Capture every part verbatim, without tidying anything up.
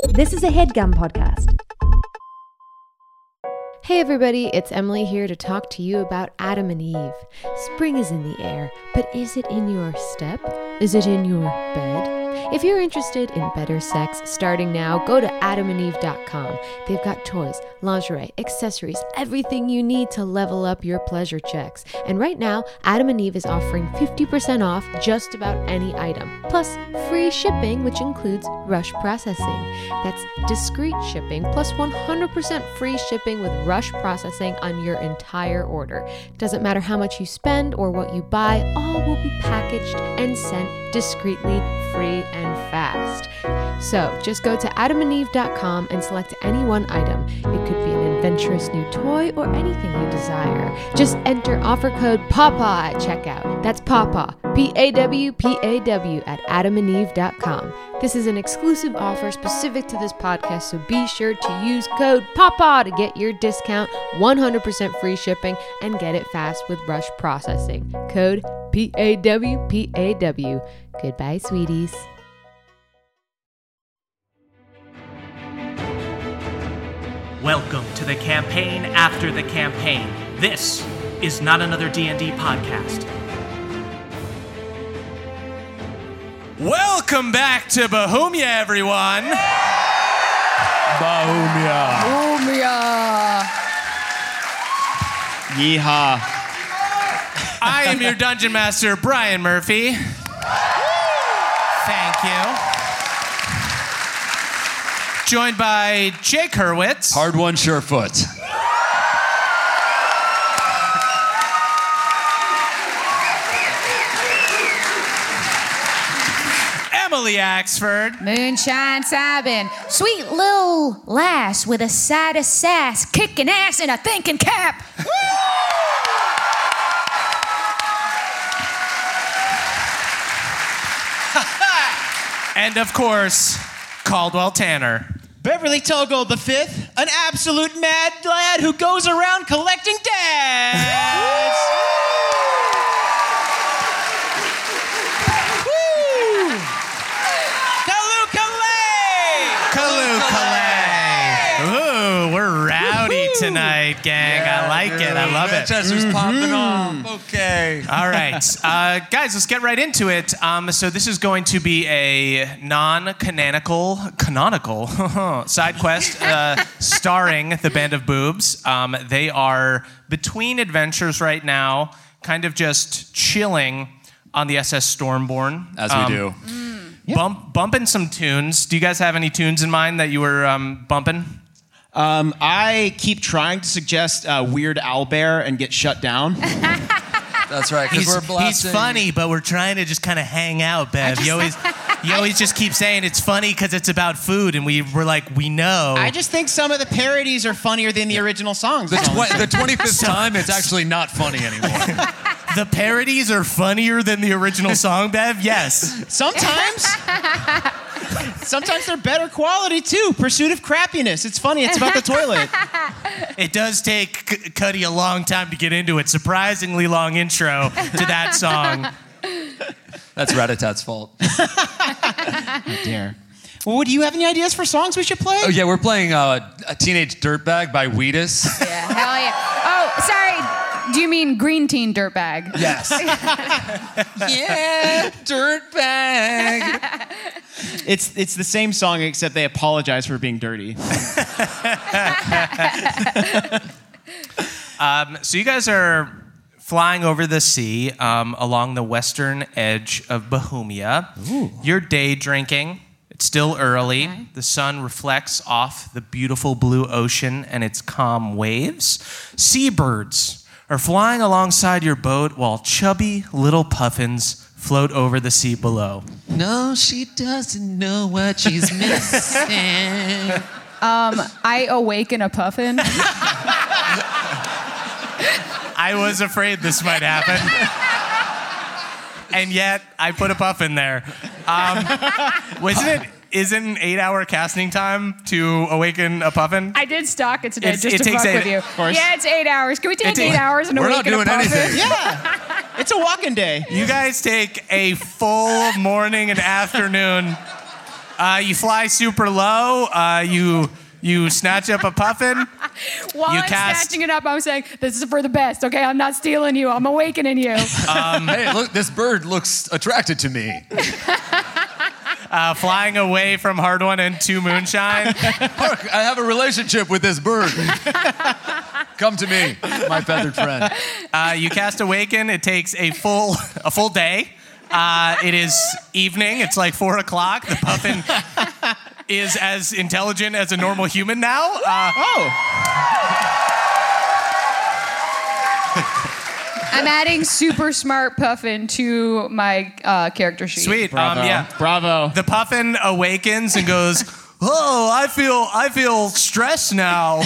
This is a HeadGum podcast. Hey everybody, it's Emily here to talk to you about Adam and Eve. Spring is in the air, but is it in your step? Is it in your bed? If you're interested in better sex starting now, go to adam and eve dot com. They've got toys, lingerie, accessories, everything you need to level up your pleasure checks. And right now, Adam and Eve is offering fifty percent off just about any item, plus free shipping, which includes rush processing. That's discreet shipping, plus one hundred percent free shipping with rush processing on your entire order. Doesn't matter how much you spend or what you buy, all will be packaged and sent discreetly, free, and fast. So just go to adam and eve dot com and select any one item. It could be an adventurous new toy or anything you desire. Just enter offer code PAWPAW at checkout. That's PAWPAW, P A W P A W at adam and eve dot com. This is an exclusive offer specific to this podcast, so be sure to use code PAWPAW to get your discount, one hundred percent free shipping, and get it fast with rush processing. Code P A W P A W. Goodbye, sweeties. Welcome to the campaign after the campaign. This is not another D and D podcast. Welcome back to Bohemia, everyone. Bohemia. Bohemia. Yeehaw. I am your Dungeon Master, Brian Murphy. Thank you. Joined by Jake Hurwitz. Hard one, Surefoot. Emily Axford. Moonshine Sabin. Sweet little lass with a side of sass, kicking ass in a thinking cap. And of course, Caldwell Tanner. Beverly Togo the Fifth, an absolute mad lad who goes around collecting dads. Woo! Kaloo-kalay! Kaloo-kalay! Ooh, we're rowdy tonight, gang. I like it. I love it. Manchester's popping off. Okay. All right. Uh, guys, let's get right into it. Um, so this is going to be a non-canonical, canonical side quest uh, starring the Band of Boobs. Um, they are between adventures right now, kind of just chilling on the S S Stormborn. As we um, do. Mm. Bump, bumping some tunes. Do you guys have any tunes in mind that you were um, bumping? Um, I keep trying to suggest uh, Weird Owlbear and get shut down. That's right, because He's, we're blasting. he's funny, but we're trying to just kind of hang out, Bev. just- you always, you always just keep saying it's funny because it's about food, and we we're like, we know. I just think some of the parodies are funnier than the original songs. The, That's all I'm tw- the saying. twenty-fifth time, it's actually not funny anymore. The parodies are funnier than the original song, Bev. Yes. Sometimes. Sometimes they're better quality, too. Pursuit of Crappiness. It's funny. It's about the toilet. It does take C- Cuddy a long time to get into it. Surprisingly long intro to that song. That's Rat-a-Tat's fault. Oh, dear. Well, do you have any ideas for songs we should play? Oh, yeah, we're playing uh, a Teenage Dirtbag by Wheatus. Yeah, hell yeah. Oh, sorry. Do you mean Green Teen Dirtbag? Yes. Yeah, Dirtbag. It's it's the same song, except they apologize for being dirty. Um, so you guys are flying over the sea um, along the western edge of Bohemia. Ooh. You're day drinking. It's still early. Okay. The sun reflects off the beautiful blue ocean and its calm waves. Seabirds are flying alongside your boat while chubby little puffins float over the sea below. No, she doesn't know what she's missing. Um, I awaken a puffin. I was afraid this might happen. And yet, I put a puff in there. Um, wasn't it, isn't an eight-hour casting time to awaken a puffin? I did stalk it today It's- just it to takes fuck eight- with you. of course. Yeah, it's eight hours. Can we take It eight takes- hours and We're not awaken doing a puffin? anything. Yeah. It's a walking day. You guys take a full morning and afternoon Uh, you fly super low. Uh, you you snatch up a puffin. While You I'm cast- snatching it up, I'm saying, this is for the best, okay? I'm not stealing you. I'm awakening you. Hey, look, this bird looks attracted to me. Uh, flying away from Hard One and Two Moonshine. Look, I have a relationship with this bird. Come to me, my feathered friend. Uh, you cast Awaken. It takes a full a full day. Uh, it is evening. It's like four o'clock. The puffin is as intelligent as a normal human now. Uh, I'm adding super smart puffin to my uh, character sheet. sweet. Bravo. Um, yeah. Bravo. The puffin awakens and goes, "Oh, I feel I feel stressed now.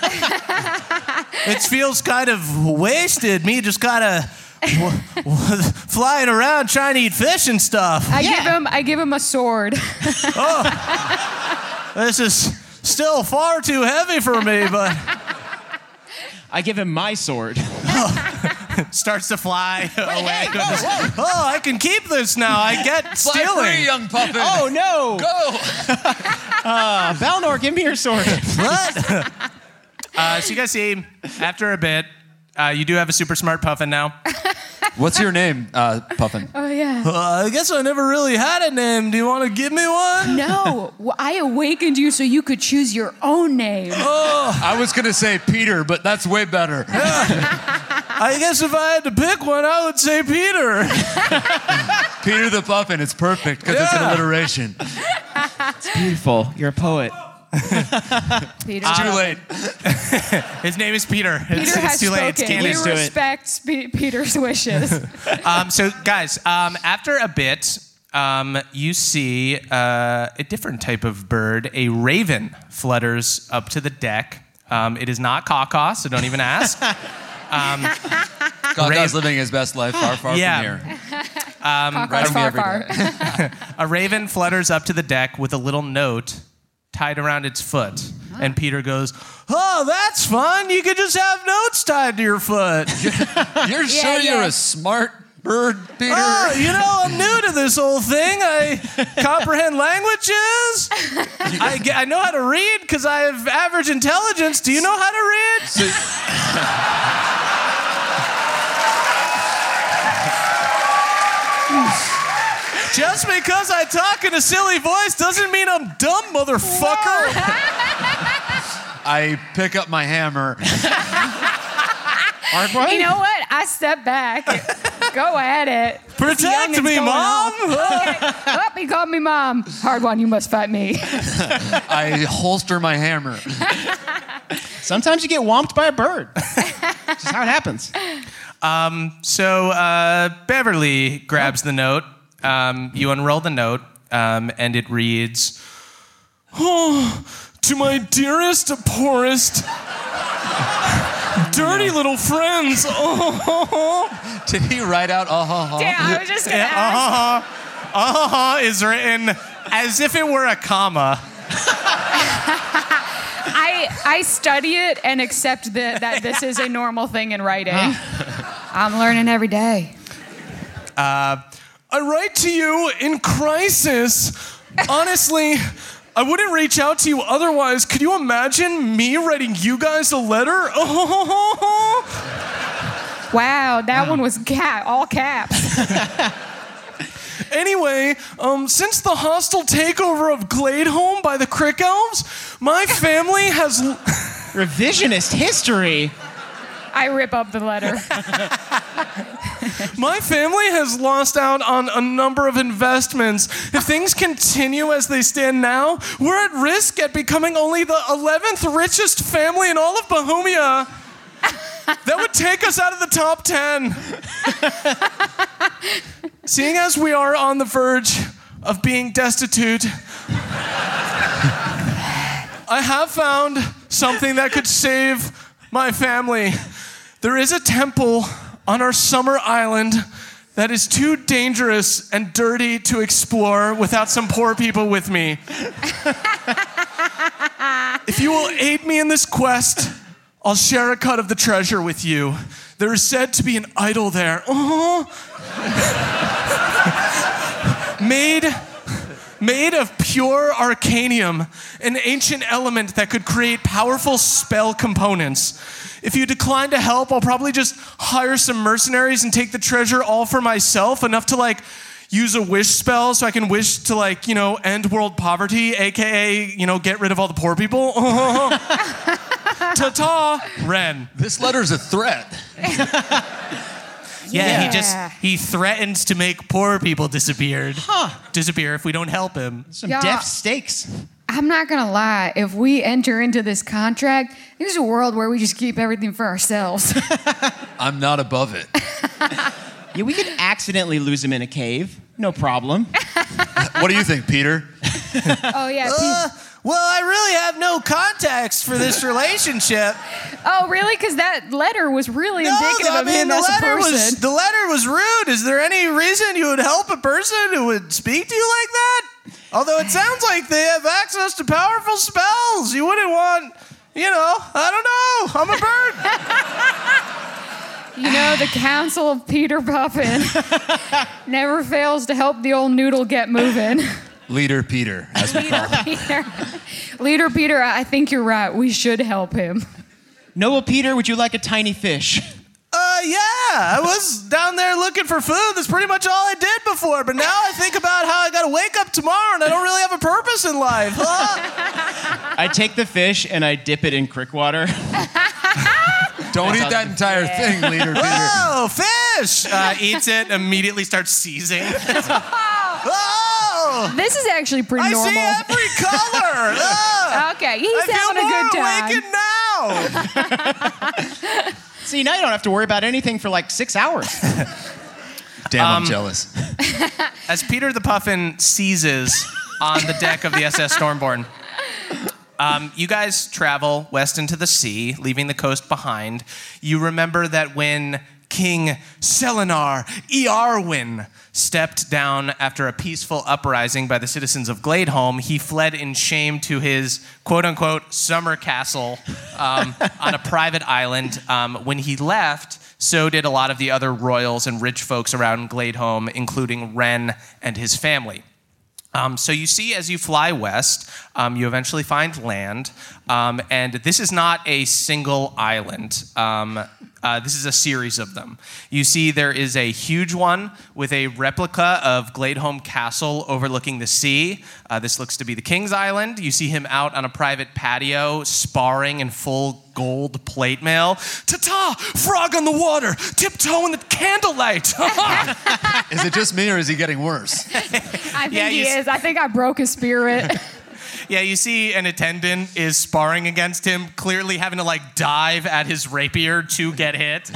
It feels kind of wasted. Me just kind of w- w- flying around trying to eat fish and stuff. I Yeah. give him I give him a sword. This is still far too heavy for me, but." I give him my sword. Starts to fly away. Oh, I can keep this now. I get Fly stealing. free, young puppet. Oh, no. Go. Uh, Balnor, give me your sword. What? uh, so you guys see, after a bit, uh, you do have a super smart puffin now. What's your name, uh, Puffin? Oh, yeah. Uh, I guess I never really had a name. Do you want to give me one? No, well, I awakened you so you could choose your own name. I was going to say Peter, but that's way better. I guess if I had to pick one, I would say Peter. Peter the Puffin. It's perfect because it's an Yeah. alliteration. Beautiful. You're a poet. Peter, Too late. His name is Peter. It's, Peter it's has too late. It's spoken. We canon. do it. respect P- Peter's wishes. Um, so, guys, um, after a bit, um, you see uh, a different type of bird. A raven flutters up to the deck. Um, it is not Caw-Caw, so don't even ask. Kaka's Rave- living his best life far, far Yeah. from here. Caw-Caw's right far, from far. every A raven flutters up to the deck with a little note tied around its foot. And Peter goes, "Oh, that's fun. You could just have notes tied to your foot." You're sure yeah. you're a smart bird, Peter? Oh, you know, I'm new to this whole thing. I comprehend languages. I, ge- I know how to read because I have average intelligence. Do you know how to read? Just because I talk in a silly voice doesn't mean I'm dumb, motherfucker. I pick up my hammer. Hard one? You know what? I step back. Go at it. Protect Youngin's me, going Mom. off. Okay. Oh, he called me mom. Hard one, you must fight me. I holster my hammer. Sometimes you get whomped by a bird. That's just how it happens. So uh, Beverly grabs the note. Um, you unroll the note, um, and it reads, "Oh, to my dearest, poorest, dirty little friends." Oh, Did he write out, uh huh huh? Yeah, I was just gonna yeah, ask. uh-huh, uh-huh is written as if it were a comma. I I study it and accept that that this is a normal thing in writing. I'm learning every day. I write to you in crisis. Honestly, I wouldn't reach out to you otherwise. Could you imagine me writing you guys a letter? Oh, Wow, that one was cap, all caps. Anyway, um, since the hostile takeover of Gladeholm by the Crick Elves, my family has... l- Revisionist history. I rip up the letter. My family has lost out on a number of investments. If things continue as they stand now, we're at risk at becoming only the eleventh richest family in all of Bohemia. That would take us out of the top ten. Seeing as we are on the verge of being destitute, I have found something that could save my family. There is a temple on our summer island that is too dangerous and dirty to explore without some poor people with me. If you will aid me in this quest, I'll share a cut of the treasure with you. There is said to be an idol there. Oh. made, made of pure arcanium, an ancient element that could create powerful spell components. If you decline to help, I'll probably just hire some mercenaries and take the treasure all for myself, enough to like use a wish spell so I can wish to like, you know, end world poverty, A K A, you know, get rid of all the poor people. Ta-ta, Ren. This letter's a threat. Yeah, Yeah. he just, he threatens to make poor people disappear. Huh. Disappear if we don't help him. Some Yeah. deft stakes. I'm not gonna lie. If we enter into this contract, there's a world where we just keep everything for ourselves. I'm not above it. Yeah, we could accidentally lose him in a cave. No problem. What do you think, Peter? Oh yeah. Uh, well, I really have no context for this relationship. Oh really? Because that letter was really indicative I of mean, him the as a letter person. was the letter was rude. Is there any reason you would help a person who would speak to you like that? Although it sounds like they have access to powerful spells. You wouldn't want, you know, I don't know. I'm a bird. You know, the Council of Peter Puffin never fails to help the old noodle get moving. Leader Peter, as we call him. Peter. Leader Peter, I think you're right. We should help him. Noah Peter, would you like a tiny fish? Uh, yeah, I was down there looking for food. That's pretty much all I did before. But now I think about how I got to wake up tomorrow and I don't really have a purpose in life. Huh? I take the fish and I dip it in crick water. Don't eat that entire thing, Leader Peter. Whoa, fish! Uh, eats it, immediately starts seizing. Oh, This is actually pretty I normal. see every color. Oh, Okay, he's I having feel a good more time. awakened now. See, now you don't have to worry about anything for like six hours. Damn, Um, I'm jealous. As Peter the Puffin seizes on the deck of the S S Stormborn, um, you guys travel west into the sea, leaving the coast behind. You remember that when King Selenar Earwyn stepped down after a peaceful uprising by the citizens of Gladeholm, he fled in shame to his quote-unquote summer castle um, on a private island. Um, when he left, so did a lot of the other royals and rich folks around Gladeholm, including Ren and his family. Um, so you see, as you fly west, um, you eventually find land, um, and this is not a single island. Um, uh, this is a series of them. You see, there is a huge one with a replica of Gladeholm Castle overlooking the sea. Uh, this looks to be the King's Island. You see him out on a private patio, sparring in full gold plate mail. Ta-ta! Frog on the water! Tiptoe in the candlelight! Is it just me or is he getting worse? I think Yeah, he you s- is. I think I broke his spirit. Yeah, you see an attendant is sparring against him, clearly having to like dive at his rapier to get hit.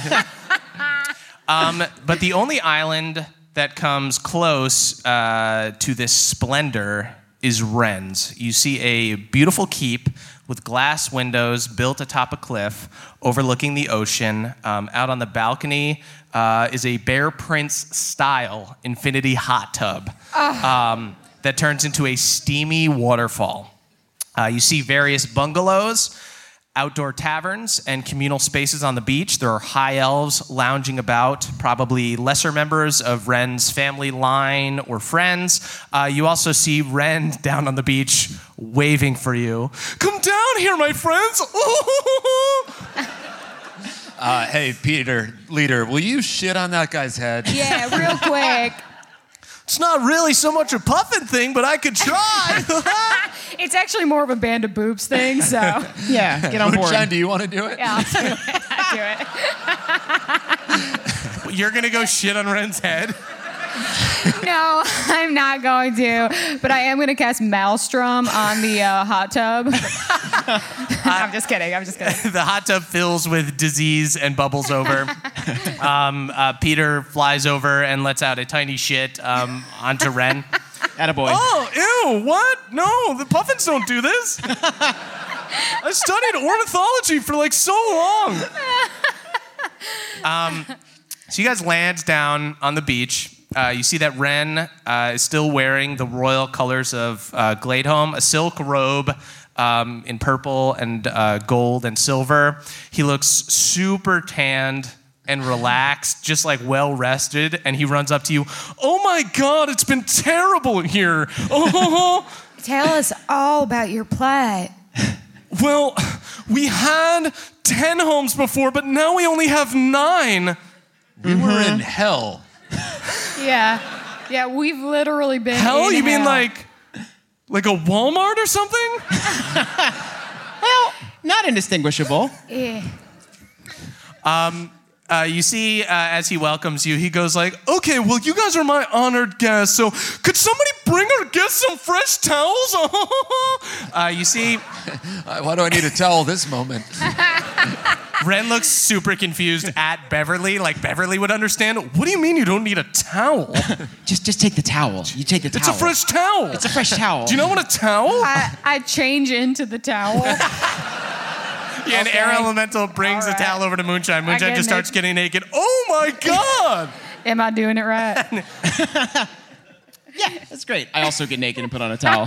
um, but the only island that comes close uh, to this splendor is Ren's. You see a beautiful keep with glass windows built atop a cliff overlooking the ocean. Um, out on the balcony uh, is a Bear Prince-style infinity hot tub. Um, that turns into a steamy waterfall. Uh, you see various bungalows, outdoor taverns, and communal spaces on the beach. There are high elves lounging about, probably lesser members of Ren's family line or friends. Uh, you also see Ren down on the beach waving for you. Come down here, my friends. Uh, hey, Peter, Leader, will you shit on that guy's head? Yeah, real quick. It's not really so much a puffin thing, but I could try. It's actually more of a band of boobs thing, so Yeah, get on board. Moonshine, do you want to do it? yeah, I'll do it. I'll do it. You're going to go shit on Ren's head? No, I'm not going to, but I am going to cast Maelstrom on the uh, hot tub. I'm just kidding. I'm just kidding. The hot tub fills with disease and bubbles over. um, uh, Peter flies over and lets out a tiny shit um, onto Ren. Attaboy. Oh, ew, what? No, the puffins don't do this. I studied ornithology for like so long. Um, so you guys land down on the beach. Uh, you see that Ren uh, is still wearing the royal colors of uh, Gladeholm, a silk robe um, in purple and uh, gold and silver. He looks super tanned, and relaxed, just like well rested, and he runs up to you. Oh my God, it's been terrible here. Oh, Tell us all about your plight. well, we had ten homes before, but now we only have nine. We were in hell. Yeah. Yeah, we've literally been Hell? in You mean hell. like, like a Walmart or something? Well, not indistinguishable. Yeah. Uh, you see, uh, as he welcomes you, he goes like, okay, well, you guys are my honored guests, so could somebody bring our guests some fresh towels? uh, you see, Uh, Why do I need a towel this moment? Ren looks super confused at Beverly, like Beverly would understand. What do you mean you don't need a towel? Just just take the towel. You take the towel. It's a fresh towel. It's a fresh towel. Do you know what a towel? I, I change into the towel. Yeah, an Okay. air elemental brings All the towel right. over to Moonshine. I Moonshine get just starts naked. getting naked. Oh my God! Am I doing it right? Yeah, that's great. I also get naked and put on a towel.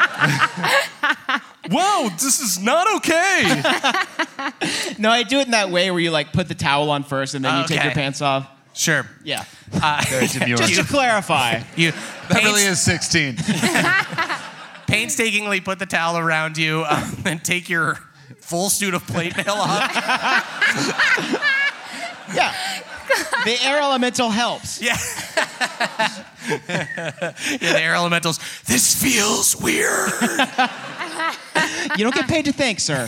Whoa, this is not okay. No, I do it in that way where you like put the towel on first and then you take Okay. your pants off. Sure. Yeah. Uh, Very demure. Just to clarify. you Beverly paints- is sixteen. painstakingly put the towel around you, um, and take your full suit of plate mail off. Yeah. The air elemental helps. Yeah. Yeah, the air elementals. This feels weird. You don't get paid to think, sir.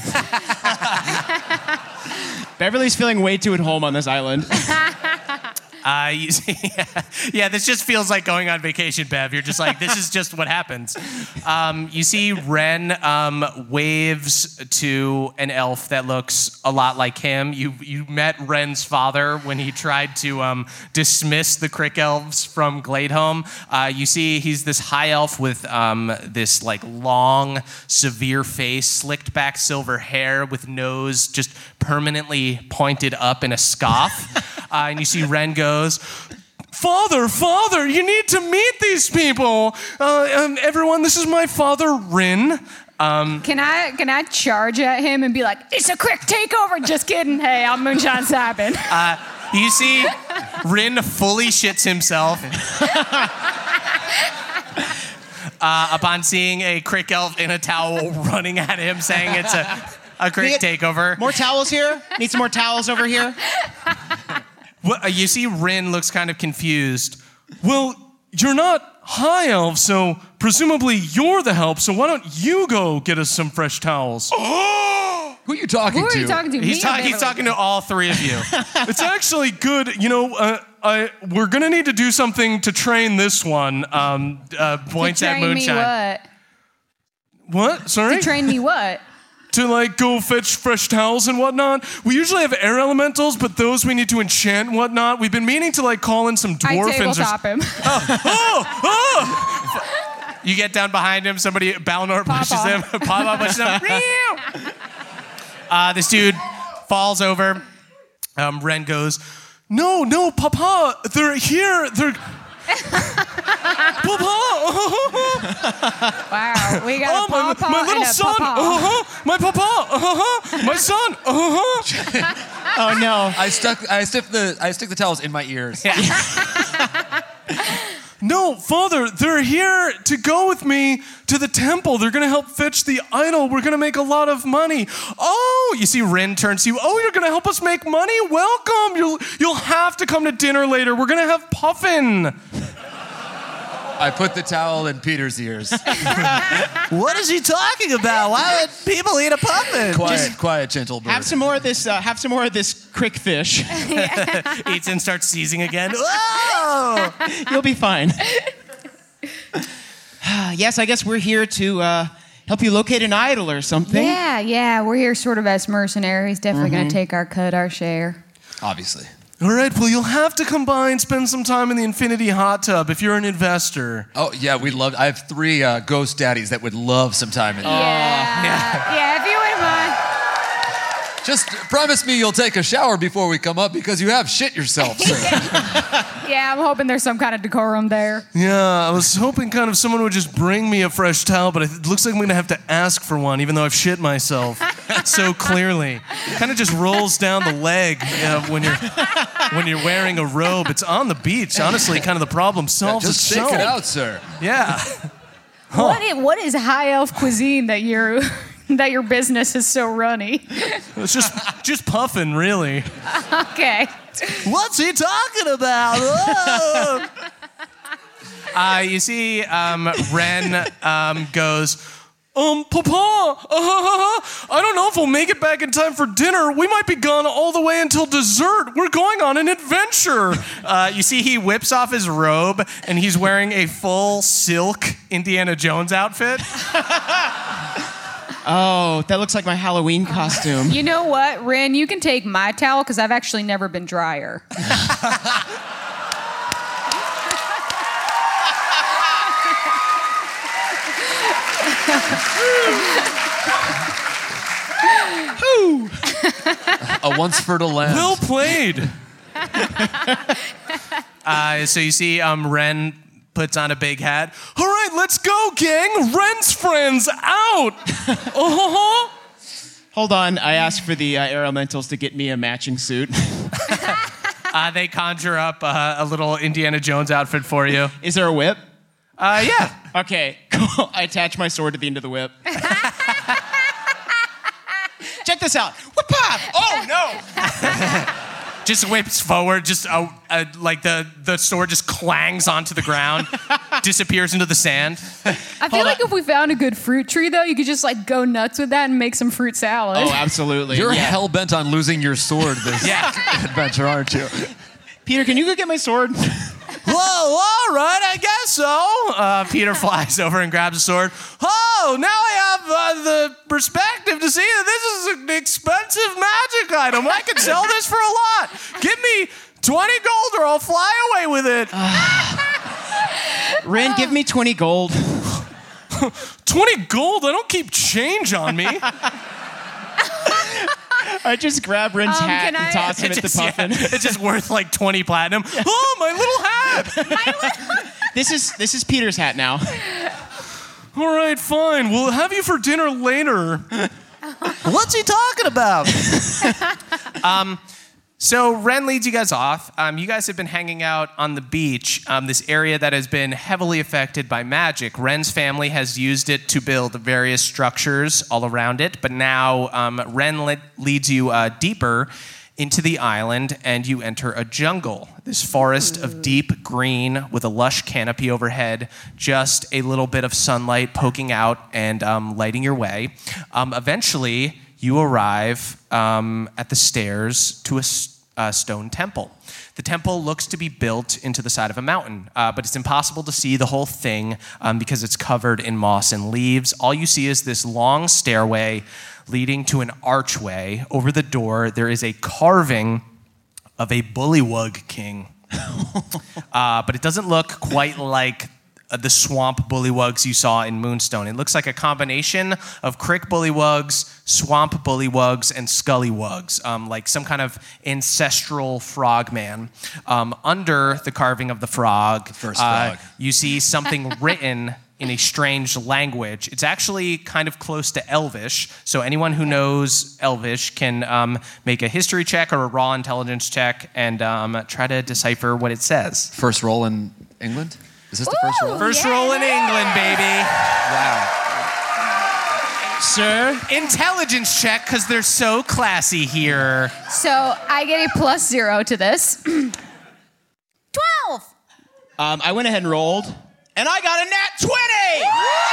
Beverly's feeling way too at home on this island. Uh, you see, yeah, yeah, this just feels like going on vacation, Bev. You're just like, this is just what happens. Um, you see Ren um, waves to an elf that looks a lot like him. You you met Ren's father when he tried to um, dismiss the Crick elves from Gladeholm. Uh, you see he's this high elf with um, this like long, severe face, slicked back silver hair with nose just permanently pointed up in a scoff. Uh, and you see Ren goes, Father, Father, you need to meet these people. Uh, um, everyone, this is my father, Rin. Um, Can I can I charge at him and be like, it's a quick takeover? Just kidding. Hey, I'm Moonshine Sabin. uh, you see, Rin fully shits himself uh, upon seeing a Crick elf in a towel running at him, saying it's a, a Crick Need- takeover. More towels here? Need some more towels over here? What, uh, you see Rin looks kind of confused. Well, you're not high elf, so presumably you're the help, so why don't you go get us some fresh towels? Who are you talking Who are to? you talking to? He's, Me ta- or he's Beverly? talking to all three of you. It's actually good. You know, uh, I we're gonna need to do something to train this one. Um, uh, points to at train me Moonshine. what? What? Sorry? To train me what? To like go fetch fresh towels and whatnot. We usually have air elementals, but those we need to enchant and whatnot. We've been meaning to like call in some I dwarfins. or tabletop him. Oh, oh! You get down behind him, somebody, Balnor pushes Papa. him, Papa pushes him. uh, this dude falls over. Um, Ren goes, no, no, Papa, they're here. They're... Papa! Wow, we got Oh, a my, papa my little and a son! papa. Uh-huh. My papa! Uh-huh. My son! Uh-huh. Oh, no. I stuck. I stick the. I stick the towels in my ears. No, Father, they're here to go with me to the temple. They're going to help fetch the idol. We're going to make a lot of money. Oh, you see Rin turns to you. Oh, you're going to help us make money? Welcome. You'll, you'll have to come to dinner later. We're going to have puffin. I put the towel in Peter's ears. What is he talking about? Why would people eat a puffin? Quiet, quiet, gentle bird. Have some more of this. Uh, have some more of this crick fish. Eats and starts seizing again. Whoa! You'll be fine. Yes, I guess we're here to uh, help you locate an idol or something. Yeah, yeah, we're here sort of as mercenaries. Definitely going to take our cut, our share. Obviously. All right, well, you'll have to come by and spend some time in the Infinity Hot Tub if you're an investor. Oh yeah, we love. I have three uh, ghost daddies that would love some time in. Yeah, yeah, if you wouldn't mind. Just promise me you'll take a shower before we come up because you have shit yourself, sir. Yeah, I'm hoping there's some kind of decorum there. Yeah, I was hoping kind of someone would just bring me a fresh towel, but it looks like I'm going to have to ask for one, even though I've shit myself. so clearly. Kind of just rolls down the leg you know, when you're when you're wearing a robe. It's on the beach. Honestly, kind of the problem solves Just itself. shake it out, sir. Yeah. What is, what is high elf cuisine that your that your business is so runny? It's just just puffing, really. Okay. What's he talking about? Oh. Uh, you see, um, Ren um, goes, um, Papa, uh, I don't know if we'll make it back in time for dinner. We might be gone all the way until dessert. We're going on an adventure. Uh, you see, he whips off his robe, and he's wearing a full silk Indiana Jones outfit. Oh, that looks like my Halloween costume. You know what, Ren? You can take my towel because I've actually never been drier. A once fertile land. Well played. uh, so you see, um, Ren puts on a big hat. All right, let's go, gang. Ren's friends out. Uh-huh. Hold on, I asked for the uh, air elementals to get me a matching suit. uh, they conjure up uh, a little Indiana Jones outfit for you. Is there a whip? Uh, yeah. Okay, cool. I attach my sword to the end of the whip. Check this out. Whip-pop! Oh, no! Just whips forward, just uh, uh, like the, the sword just clangs onto the ground, disappears into the sand. I feel like if we found a good fruit tree, though, you could just like go nuts with that and make some fruit salad. Oh, absolutely. You're yeah. hell-bent on losing your sword this Yeah. adventure, aren't you? Peter, can you go get my sword? Whoa, all right, I guess so. Uh, Peter flies over and grabs a sword. Oh, now I have uh, the perspective to see that this is an expensive magic item. I could sell this for a lot. Give me twenty gold or I'll fly away with it. Ren, give me twenty gold. twenty gold? I don't keep change on me. I just grab Ren's Um, hat can and I- toss him It at the just- yeah, puffin. it's just worth like twenty platinum. Oh, my little hat. This is this is Peter's hat now. All right, fine. We'll have you for dinner later. What's he talking about? um, so Ren leads you guys off. Um, you guys have been hanging out on the beach, um, this area that has been heavily affected by magic. Ren's family has used it to build various structures all around it, but now um, Ren le- leads you uh, deeper into the island, and you enter a jungle. This forest of deep green with a lush canopy overhead, just a little bit of sunlight poking out and um, lighting your way. Um, eventually, you arrive um, at the stairs to a, a stone temple. The temple looks to be built into the side of a mountain, uh, but it's impossible to see the whole thing um, because it's covered in moss and leaves. All you see is this long stairway leading to an archway. Over the door, there is a carving of a bullywug king. uh, but it doesn't look quite like uh, the swamp bullywugs you saw in Moonstone. It looks like a combination of crick bullywugs, swamp bullywugs, and scullywugs, um, like some kind of ancestral frogman. Um, under the carving of the frog, First uh, frog. you see something written in a strange language. It's actually kind of close to Elvish, so anyone who knows Elvish can um, make a history check or a raw intelligence check and um, try to decipher what it says. First roll in England? Is this the first roll? First Yeah. roll in England, baby. Wow. Sir? Intelligence check, because they're so classy here. So I get a plus zero to this. Twelve. Um, I went ahead and rolled, and I got a nat twenty!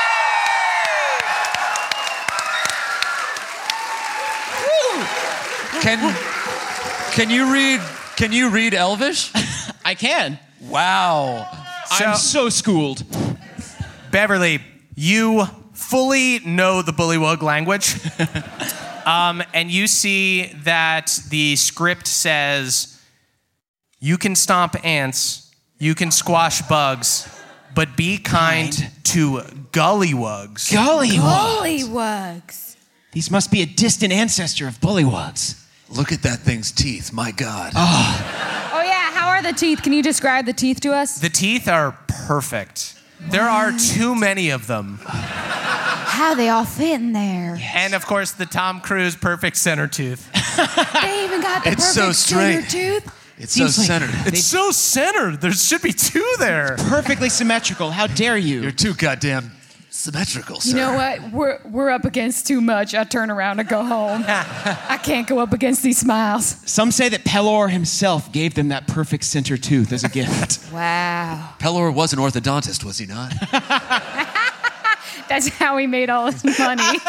Can can you read can you read Elvish? I can. Wow. I'm so schooled. Beverly, you fully know the bullywug language. um, and you see that the script says, you can stomp ants, you can squash bugs, but be kind, kind. to gullywugs. Gullywugs. Bullywugs. These must be a distant ancestor of bullywugs. Look at that thing's teeth. My God. Oh yeah, how are the teeth? Can you describe the teeth to us? The teeth are perfect. There are too many of them. how they all fit in there. And of course, the Tom Cruise perfect center tooth. They even got the It's so perfect center straight. tooth. It's so Seems like- centered. It's so centered. There should be two there. Perfectly symmetrical. How dare you? You're too goddamn symmetrical, sir. You know what? We're we're up against too much. I turn around and go home. I can't go up against these smiles. Some say that Pelor himself gave them that perfect center tooth as a gift. Wow. Pelor was an orthodontist, was he not? That's how he made all his money.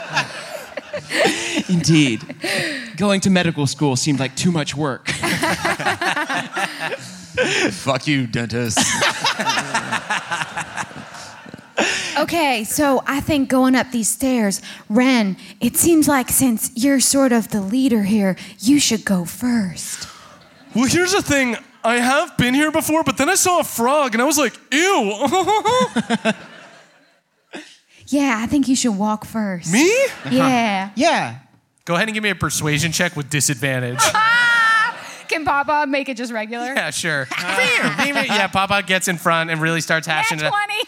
Indeed. Going to medical school seemed like too much work. Fuck you, dentist. Okay, so I think going up these stairs, Ren, it seems like since you're sort of the leader here, you should go first. Well, here's the thing. I have been here before, but then I saw a frog and I was like, ew. Yeah, I think you should walk first. Me? Yeah. Yeah. Go ahead and give me a persuasion check with disadvantage. Can Papa make it just regular? Yeah, sure. Yeah, Papa gets in front and really starts hashing it Nat up. twenty.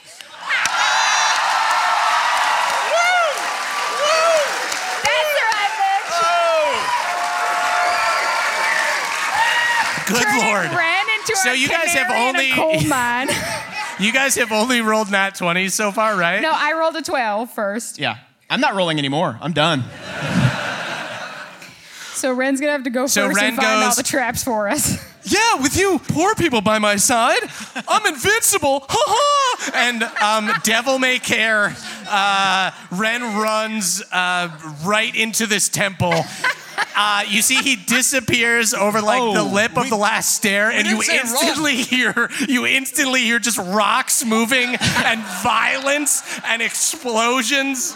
That's right, bitch. Good Turning Lord. Ren into So a you guys have canary in only- a coal mine. You guys have only rolled nat twenties so far, right? No, I rolled a twelve first. Yeah. I'm not rolling anymore. I'm done. So Ren's gonna have to go So first Ren and find all goes- the traps for us. Yeah, with you poor people by my side, I'm invincible. Ha ha! And um, devil may care, uh, Ren runs uh, right into this temple. Uh, you see, he disappears over like Oh, the lip of the last stair, and you didn't say run. instantly hear you instantly hear just rocks moving and violence and explosions.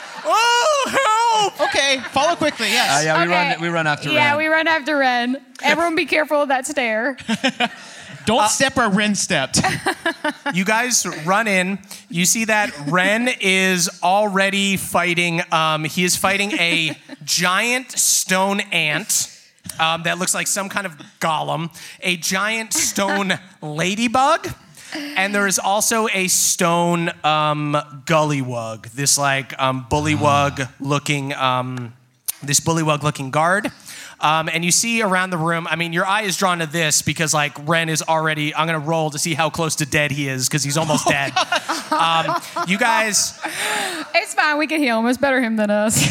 Oh, help! Okay, follow quickly, yes. Uh, yeah, we Okay. run. We run after. Yeah, Ren. we run after Ren. Everyone be careful of that stair. Don't step where Ren stepped. You guys run in. You see that Ren is already fighting. Um, he is fighting a giant stone ant um, that looks like some kind of golem, a giant stone ladybug, and there is also a stone um, gullywug. This like um, bullywug looking, um, this bullywug looking guard. Um, and you see around the room, I mean, your eye is drawn to this because, like, Ren is already, I'm going to roll to see how close to dead he is because he's almost dead. Um, you guys, It's fine. We can heal him. It's better him than us.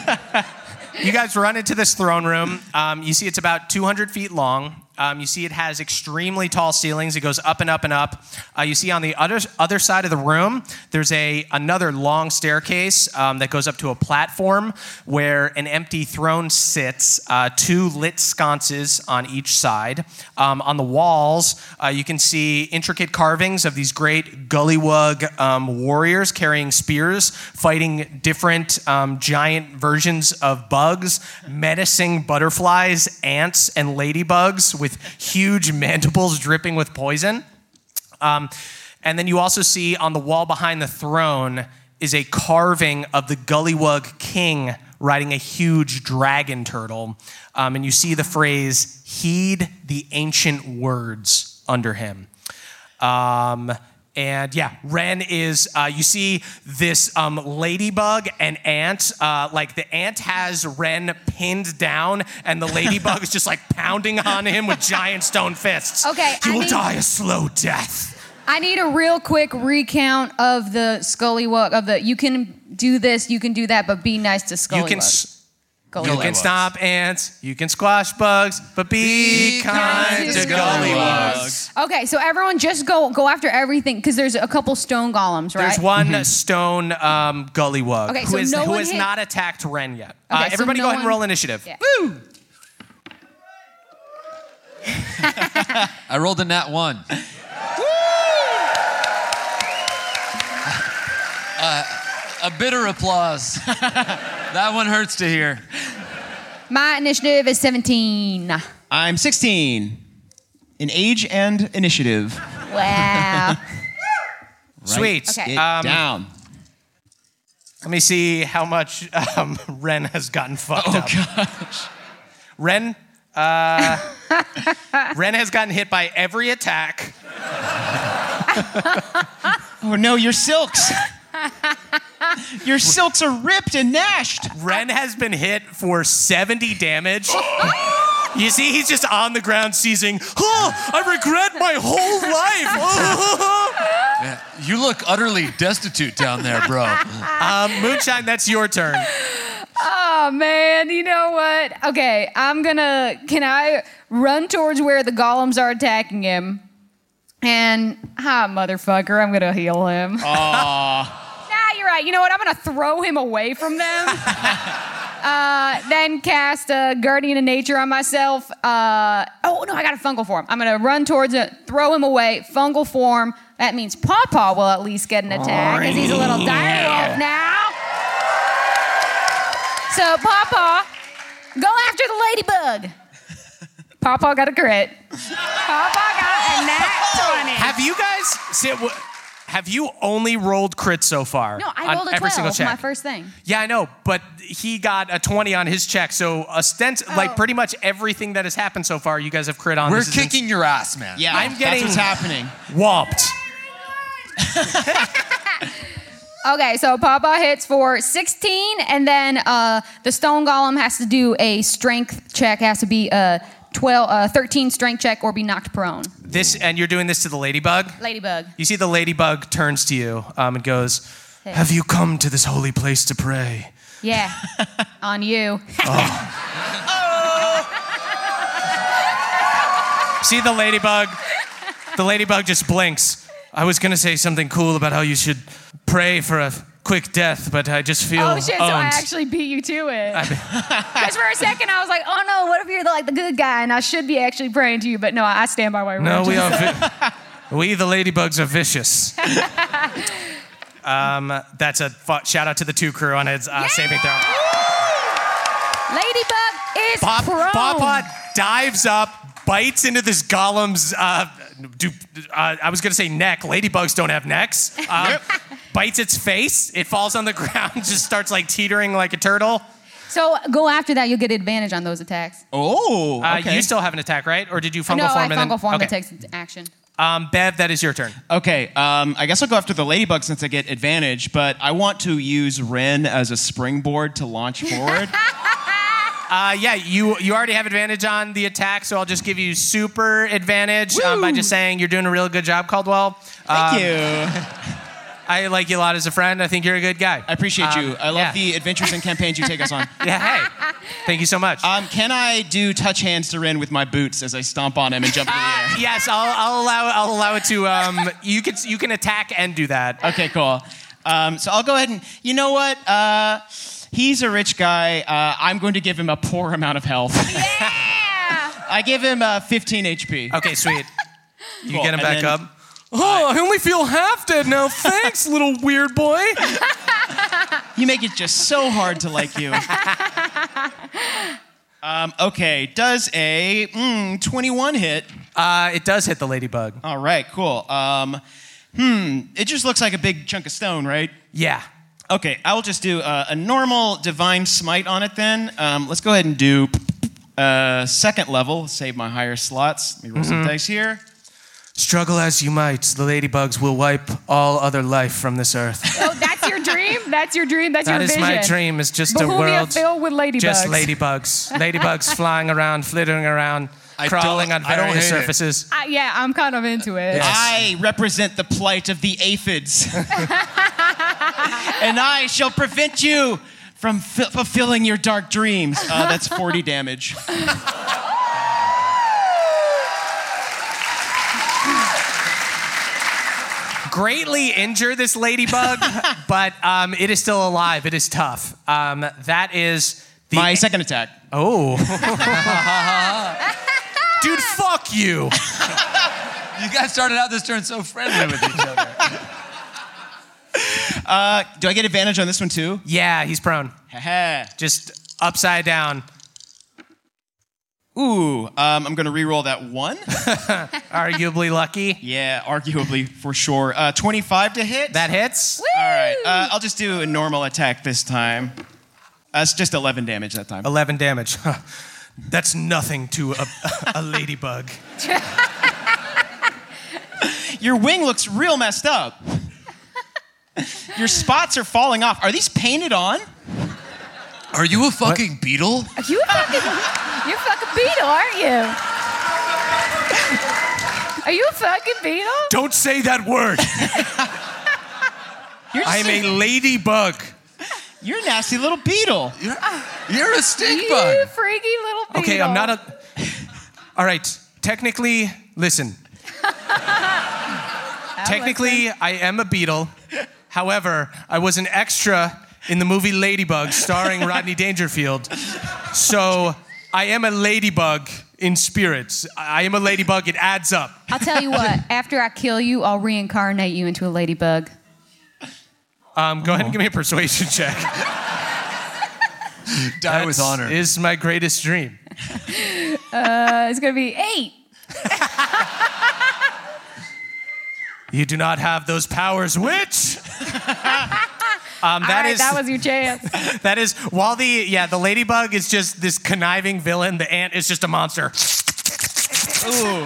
you guys run into this throne room. Um, you see it's about two hundred feet long. Um, you see it has extremely tall ceilings. It goes up and up and up. Uh, you see on the other other side of the room, there's a another long staircase um, that goes up to a platform where an empty throne sits, uh, two lit sconces on each side. Um, on the walls, uh, you can see intricate carvings of these great Gullywug um, warriors carrying spears, fighting different um, giant versions of bugs, menacing butterflies, ants, and ladybugs with huge mandibles dripping with poison. Um, and then you also see on the wall behind the throne is a carving of the Gullywug king riding a huge dragon turtle. Um, and you see the phrase, "Heed the ancient words," under him. Um, and yeah, Ren is, uh, you see this um, ladybug and ant. Uh, like the ant has Ren pinned down and the ladybug is just like pounding on him with giant stone fists. Okay, You I will need- die a slow death. I need a real quick recount of the Scullywug, of the, you can do this, you can do that, but be nice to Scullywug. You can, s- you Gullywug. can stop ants, you can squash bugs, but be, Be kind, kind to to Gullybugs. Okay, so everyone just go go after everything, because there's a couple stone golems, right? There's one stone um, Gullywug Okay, who, so is, no who one has hit- not attacked Ren yet. Okay, uh, so everybody no go ahead and one- roll initiative. Yeah. Woo! I rolled a nat one. uh, a bitter applause. That one hurts to hear. My initiative is seventeen. I'm sixteen in age and initiative. Wow. Sweet. Okay. Get Um, down. Let me see how much um, Ren has gotten fucked Oh, up. gosh. Ren, uh, Ren has gotten hit by every attack. Oh, no, your silks. Your silks are ripped and gnashed. Ren has been hit for seventy damage. You see, he's just on the ground seizing. Oh, I regret my whole life. Yeah, you look utterly destitute down there, bro. um, Moonshine, that's your turn. Oh, man, you know what? Okay, I'm gonna, can I run towards where the golems are attacking him? And, ah, motherfucker, I'm gonna heal him. Aww. Nah, you're right. You know what? I'm gonna throw him away from them. uh, then cast a Guardian of Nature on myself. Uh, oh, no, I got a fungal form. I'm gonna run towards it, throw him away, fungal form. That means Pawpaw will at least get an attack, because he's a little dire wolf now. So, Pawpaw, go after the ladybug. Pawpaw got a crit. Pawpaw got a nat twenty. Have you guys, see, w- have you only rolled crits so far? No, I on rolled a every single twelve, check? my first thing. Yeah, I know, but he got a twenty on his check, so ostent- Oh. like pretty much everything that has happened so far, you guys have crit on. We're This is kicking your ass, man. Yeah, I'm getting- that's what's happening. Whomped. Okay, so Pawpaw hits for sixteen, and then uh, the stone golem has to do a strength check. It has to be a twelve, uh, thirteen strength check or be knocked prone. This, and you're doing this to the ladybug? Ladybug. You see the ladybug turns to you um, and goes, Hey. have you come to this holy place to pray? Yeah, on you. See the ladybug? The ladybug just blinks. I was going to say something cool about how you should pray for a quick death, but I just feel Oh shit! So I owned. actually beat you to it. Because for a second I was like, "Oh no, what if you're the, like the good guy and I should be actually praying to you?" But no, I stand by my word. No, we are. Vi- we, the ladybugs, are vicious. um, that's a fu- shout out to the two crew on its uh, saving throw. Ladybug is Pop, prone. Pawpaw dives up, bites into this golem's. Uh, do, uh, I was gonna say neck. Ladybugs don't have necks. Um, bites its face. It falls on the ground. Just starts like teetering like a turtle. So go after that. You'll get advantage on those attacks. Oh, Uh, okay. You still have an attack, right? Or did you fungal no, form? I and then- fungal form okay. that takes action. Um, Bev, that is your turn. Okay, um, I guess I'll go after the ladybug since I get advantage, but I want to use Ren as a springboard to launch forward. Uh, yeah, you you already have advantage on the attack, so I'll just give you super advantage um, by just saying you're doing a real good job, Caldwell. Thank Um, you. I like you a lot as a friend. I think you're a good guy. I appreciate you. Um, I love yeah. the adventures and campaigns you take us on. Yeah, hey. Thank you so much. Um, can I do touch hands to Ren with my boots as I stomp on him and jump into the air? Yes, I'll, I'll allow I'll allow it to. Um, you can you can attack and do that. Okay, cool. Um, so I'll go ahead and, you know what? Uh, he's a rich guy. Uh, I'm going to give him a poor amount of health. Yeah. I give him uh, fifteen H P. Okay, sweet. You Cool. get him And back then- up. Oh, I only feel half dead now. Thanks, little weird boy. You make it just so hard to like you. um, okay, does a mm, twenty-one hit? Uh, it does hit the ladybug. All right, cool. Um, hmm, it just looks like a big chunk of stone, right? Yeah. Okay, I will just do a, a normal divine smite on it then. Um, let's go ahead and do uh, second level. Save my higher slots. Let me roll some dice here. Struggle as you might, the ladybugs will wipe all other life from this earth. Oh, that's your dream. That's your dream. That's That your is vision. my dream. It's just a Bohemia world filled with ladybugs. just ladybugs. Ladybugs flying around, flittering around, I crawling don't- on I don't various hate it. surfaces. Uh, yeah, I'm kind of into it. Yes. I represent the plight of the aphids. And I shall prevent you from f- fulfilling your dark dreams. Uh, that's forty damage. Greatly injure this ladybug, but um, it is still alive. It is tough. Um, that is the My second attack. Oh. Dude, fuck you. You guys started out this turn so friendly with each other. Uh, do I get advantage on this one too? Yeah, he's prone. Haha. Just upside down. Ooh, um, I'm gonna re-roll that one. Arguably lucky. Yeah, arguably for sure. Uh, twenty-five to hit. That hits. All right. Uh, I'll just do a normal attack this time. Uh, it's just eleven damage that time. eleven damage. That's nothing to a, a ladybug. Your wing looks real messed up. Your spots are falling off. Are these painted on? Are you a fucking beetle? You fucking, you're a fucking beetle, aren't you? Are you a fucking beetle? Don't say that word. You're just I'm a ladybug. You're a nasty little beetle. You're, you're a stink You bug. freaky little beetle. Okay, I'm not a. All right, technically, listen. Technically, I am a beetle. However, I was an extra in the movie Ladybug starring Rodney Dangerfield. So I am a ladybug in spirits. I am a ladybug. It adds up. I'll tell you what, after I kill you, I'll reincarnate you into a ladybug. Um, go ahead and give me a persuasion check. Die with honor. Is my greatest dream. Uh, it's going to be eight. You do not have those powers, witch. Um, that All right, is- that was your chance. That is, while the, yeah, the ladybug is just this conniving villain, the ant is just a monster. Ooh.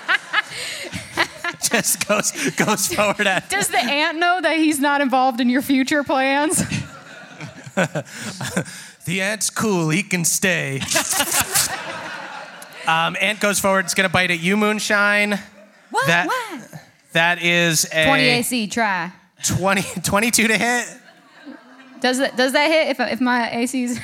Just goes goes forward at. Does the ant know that he's not involved in your future plans? The ant's cool, he can stay. um, ant goes forward, it's gonna bite at you, Moonshine. What? That, what? That is a twenty A C, try. twenty, twenty-two to hit. Does that, does that hit if, if my A C's...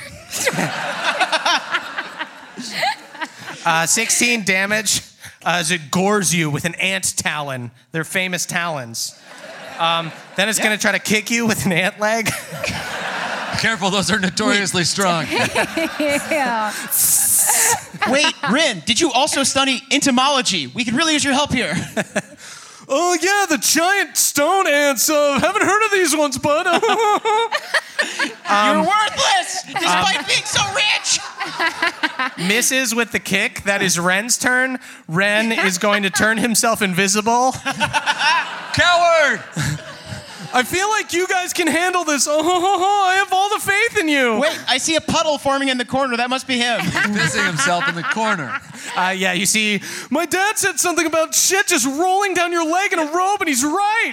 Uh, sixteen damage uh, as it gores you with an ant talon, their famous talons. Um, then it's gonna try to kick you with an ant leg. Careful, those are notoriously strong. Yeah. Wait, Rin, did you also study entomology? We could really use your help here. Oh yeah, the giant stone ants. Uh, haven't heard of these ones, bud. You're worthless, despite being so rich. Misses with the kick. That is Ren's turn. Ren is going to turn himself invisible. Coward! I feel like you guys can handle this. Oh, I have all the faith in you. Wait, I see a puddle forming in the corner. That must be him. Pissing himself in the corner. Uh, yeah, you see, my dad said something about shit just rolling down your leg in a robe, and he's right.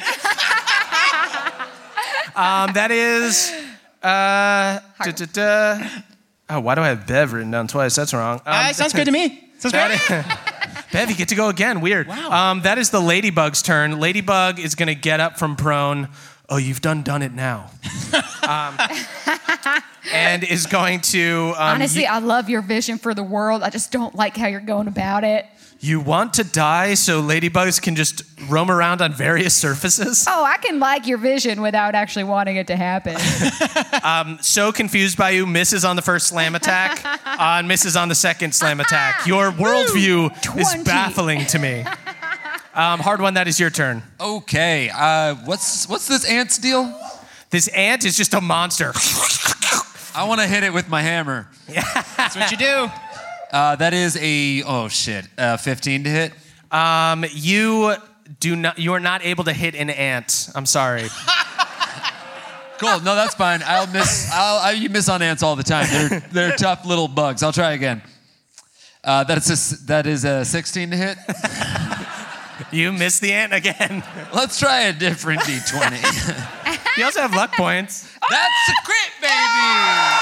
um, that is. Uh, da, da, da. Oh, why do I have Bev written down twice? That's wrong. Um, Uh, sounds good to me. Sounds That great. is- Bev, you get to go again. Weird. Wow. Um, that is the Ladybug's turn. Ladybug is going to get up from prone. Oh, you've done done it now. um, and is going to. Um, Honestly, you, I love your vision for the world. I just don't like how you're going about it. you want to die so ladybugs can just roam around on various surfaces? Oh, I can like your vision without actually wanting it to happen. So confused by you, misses on the first slam attack, uh, and misses on the second slam attack. Your worldview is twenty. baffling to me. Um, hard one, that is your turn. Okay, uh, what's what's this ant's deal? This ant is just a monster. I want to hit it with my hammer. That's what you do. Uh, that is a oh shit, uh, fifteen to hit. Um, you do not. You are not able to hit an ant. I'm sorry. Cool. No, that's fine. I'll miss. I'll, I, you miss on ants all the time. They're they're tough little bugs. I'll try again. Uh, that's a, that is a sixteen to hit. You miss the ant again. Let's try a different D twenty. You also have luck points. That's a crit, baby.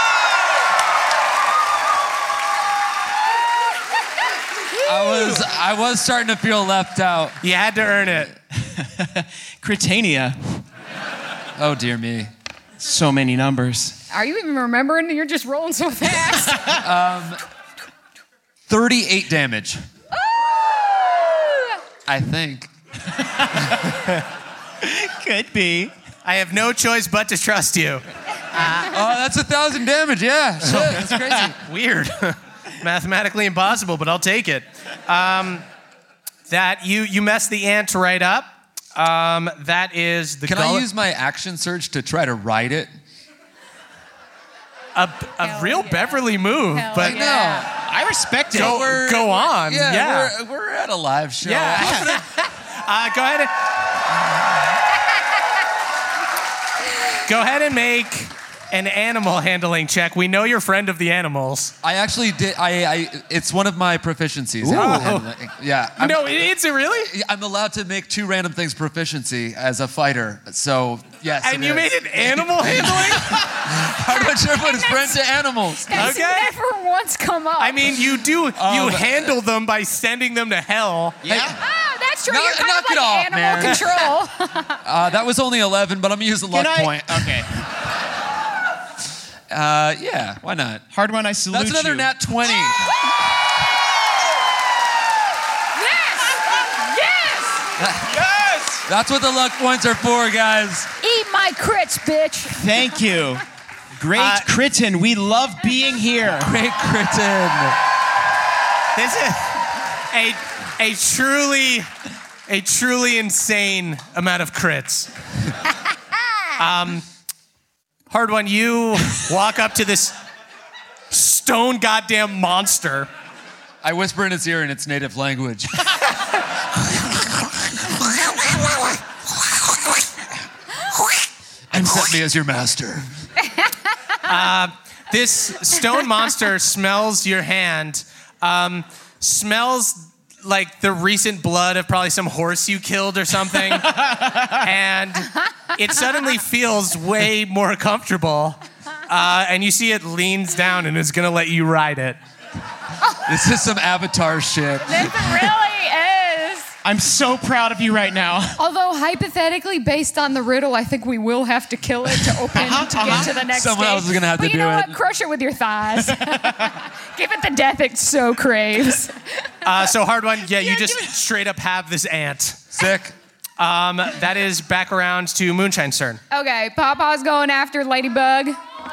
I was I was starting to feel left out. You had to earn it. Critania. Oh dear me. So many numbers. Are you even remembering? You're just rolling so fast. thirty-eight damage. Ooh! I think. Could be. I have no choice but to trust you. Oh, that's a thousand damage. Yeah. Shit, that's crazy. Weird. Mathematically impossible, but I'll take it. Um, that you you messed the ant right up. Um, that is the. Can gull- I use my action surge to try to ride it? a, a Hell real yeah. Beverly move? Hell but yeah. I respect it. Go- We're- go on, Yeah, yeah. We're, we're at a live show. yeah. uh, go ahead. And, go ahead and make an animal handling check. We know you're friend of the animals. I actually did. I. I it's one of my proficiencies. Yeah. I'm, no, it's it really. I'm allowed to make two random things proficiency as a fighter. So Yes, And it you is. made it animal handling? Hardwood Sherwood is friend to animals. That's Okay. never once come up. I mean, you do, you Um, handle them by sending them to hell. Yeah. oh, that's true. Knock- You're kind knock of it like off, animal man. control. Uh, that was only eleven, but I'm gonna use the luck Can I? point. Okay. Uh, yeah, why not? Hard one, I salute That's another you. nat twenty. yes. Yes. Yes! That's what the luck points are for, guys. Eat my crits, bitch. Thank you. Great Uh, Critten, we love being here. Great Critten. This is a, a truly, a truly insane amount of crits. um, hard one, you walk up to this stone goddamn monster. I whisper in its ear in its native language. Accept me as your master. This stone monster smells your hand, um, smells like the recent blood of probably some horse you killed or something, and it suddenly feels way more comfortable, uh, and you see it leans down and is gonna let you ride it. This is some Avatar shit. This really is. I'm so proud of you right now. Although hypothetically, based on the riddle, I think we will have to kill it to open to get to the next Someone stage. else is gonna have but to you do know it. what? Crush it with your thighs. Give it the death it so craves. Uh, so hard one, yeah, you just straight up have this ant. Sick. Um, that is back around to Moonshine's turn. Okay, Pawpaw's going after Ladybug.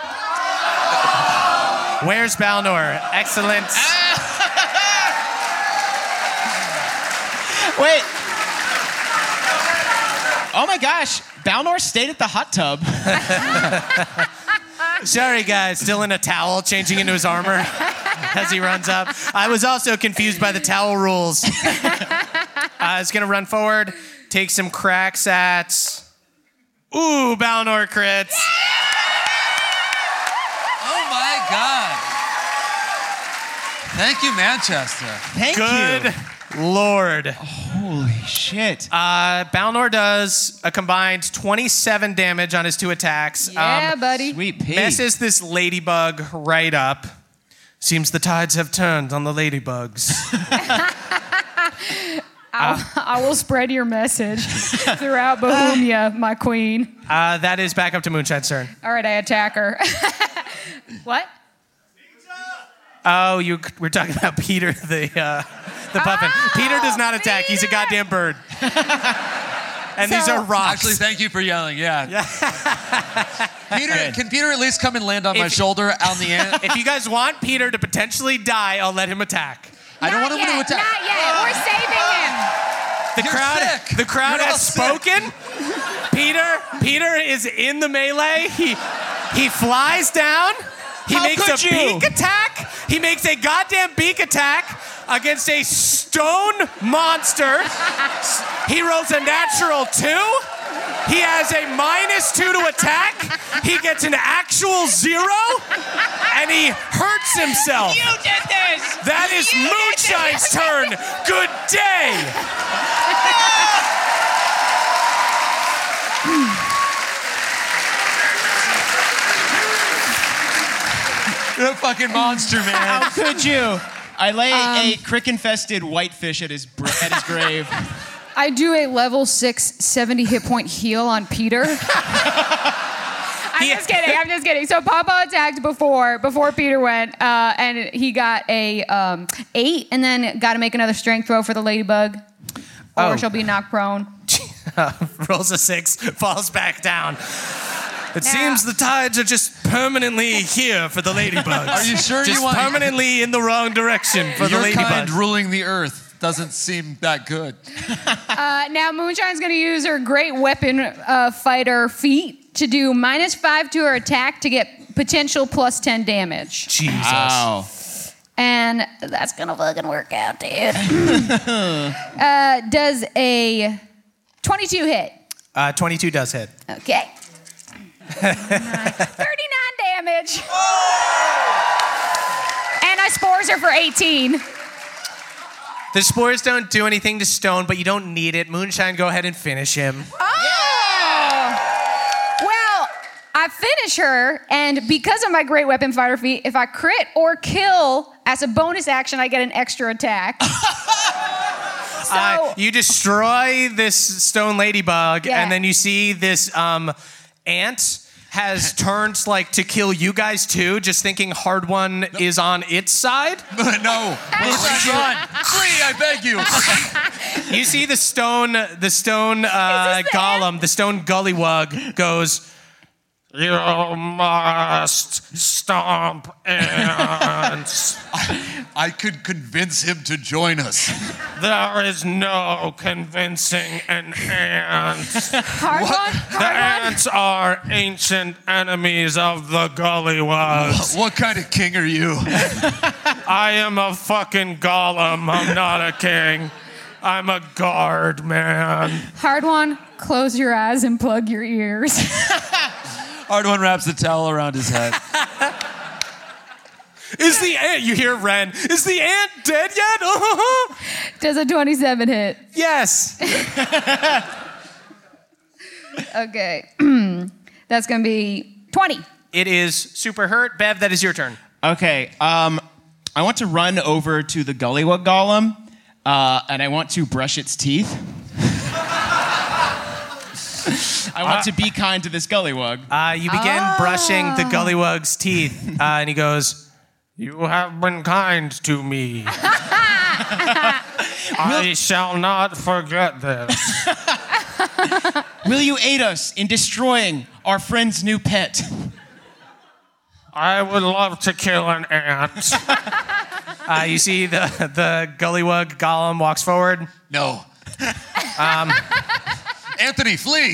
Where's Balnor? Excellent. Wait. Oh my gosh, Balnor stayed at the hot tub. Sorry, guys. Still in a towel, changing into his armor as he runs up. I was also confused by the towel rules. Uh, he's going to run forward, take some cracks at... Ooh, Balnor crits. Oh my God. Thank you, Manchester. Thank Good you. Lord. Holy shit. Uh, Balnor does a combined twenty-seven damage on his two attacks. Yeah, Um, buddy. Sweet pea. messes this ladybug right up. Seems the tides have turned on the ladybugs. I will spread your message throughout Bohemia, my queen. Uh, that is back up to Moonshine's turn. All right, I attack her. What? Oh, you we're talking about Peter the uh, the puffin. Oh, Peter does not attack. He's a Peter! goddamn bird. And these So- are rocks. Actually, thank you for yelling. Yeah. Peter, can Peter at least come and land on my If- shoulder on the ant? If you guys want Peter to potentially die, I'll let him attack. I don't Not want him yet, to attack. Not yet. We're saving him. The You're crowd, sick. the crowd You're all has sick. spoken. Peter, Peter is in the melee. He he flies down. He How makes a could you? beak attack. He makes a goddamn beak attack against a stone monster. He rolls a natural two. He has a minus two to attack. He gets an actual zero, and he hurts himself. You did this! That is Moonshine's turn. Good day. You're a fucking monster, man. How could you? I lay a crick-infested whitefish at his br- at his grave. I do a level six seventy hit point heal on Peter. I'm He- just kidding. I'm just kidding. So Papa attacked before before Peter went, uh, and he got a um, eight, and then got to make another strength throw for the ladybug, or Oh. she'll be knocked prone. Rolls a six, falls back down. It seems the tides are just permanently here for the ladybugs. Are you sure just you want- permanently in the wrong direction for Your the kind ladybugs? ruling the earth doesn't seem that good. Uh, now Moonshine's going to use her great weapon uh, fighter feat to do minus five to her attack to get potential plus ten damage. Jesus. Wow. And that's gonna fucking work out, dude. uh, does a twenty-two hit? Uh, twenty-two does hit. Okay. thirty-nine damage. And I spores her for eighteen. The spores don't do anything to stone, but you don't need it. Moonshine, go ahead and finish him. Oh! finish her, and because of my great weapon fighter feat, if I crit or kill as a bonus action, I get an extra attack. So uh, you destroy this stone ladybug, Yeah. and then you see this um, ant has turned like to kill you guys too, just thinking Hard One is on its side. No. Run. Flee, I beg you. You see the stone, the stone uh, the golem, the stone gullywug goes, "You must stomp ants. I could convince him to join us. There is no convincing an ant. Hard one, The hard one. ants are ancient enemies of the gullywugs. What kind of king are you? I am a fucking golem. I'm not a king. I'm a guard, man." Hard one, close your eyes and plug your ears. Hard One wraps the towel around his head. Is the ant, you hear Ren, is the ant dead yet? Does a twenty-seven hit? Yes. Okay. That's going to be twenty. It is super hurt. Bev, that is your turn. Okay, um, I want to run over to the Gullywug Golem, uh, and I want to brush its teeth. I want to be kind to this Gullywug. Uh, you begin brushing the gullywug's teeth, uh, and he goes, "You have been kind to me. I shall not forget this." Will you aid us in destroying our friend's new pet? I would love to kill an ant. uh, you see the, the gullywug golem walks forward. No. Um, Anthony, flee.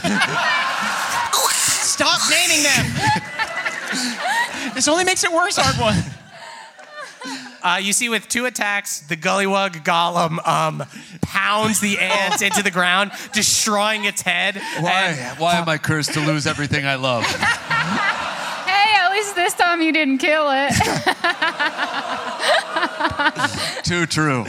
Stop naming them. This only makes it worse, Hard One. Uh, you see with two attacks, the gullywug golem um, pounds the ant into the ground, destroying its head. Why? And- Why am I cursed to lose everything I love? Hey, at least this time you didn't kill it. Too true.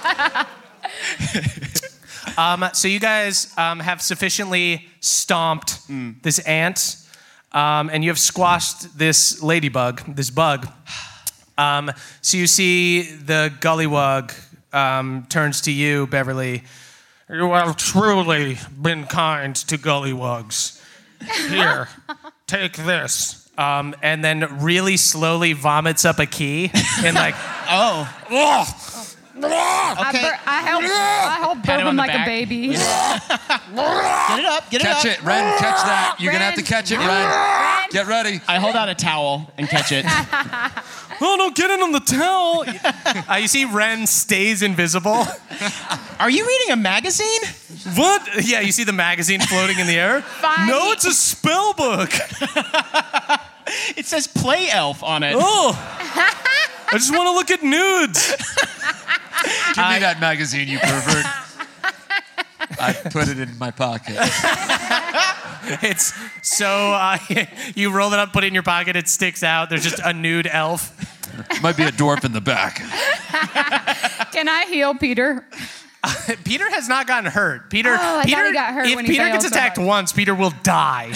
Um, so you guys um, have sufficiently stomped this ant, um, and you have squashed this ladybug, this bug. Um, so you see the gullywug um, turns to you, Beverly. "You have truly been kind to gullywugs. Here, take this." Um, and then really slowly vomits up a key and like, Oh. "Ugh." I, bur- I help, I help Pat burp him him on the like a back. baby. Get it up, get it Catch up. it, Ren. Catch that. You're gonna have to Ren. catch it, Ren. Get ready. I hold out a towel and catch it. "Oh, don't get it on the towel." uh, you see Ren stays invisible. Are you reading a magazine? What? Yeah, you see the magazine floating in the air? Fine. No, it's a spell book. It says Play Elf on it. Oh, I just want to look at nudes. Give me that magazine, you pervert. I put it in my pocket. It's so, uh, you roll it up, put it in your pocket, it sticks out. There's just a nude elf. Might be a dwarf in the back. Can I heal Peter? Peter has not gotten hurt. Peter, Oh, I thought Peter he got hurt if when he Peter failed gets so attacked hard. once, Peter will die.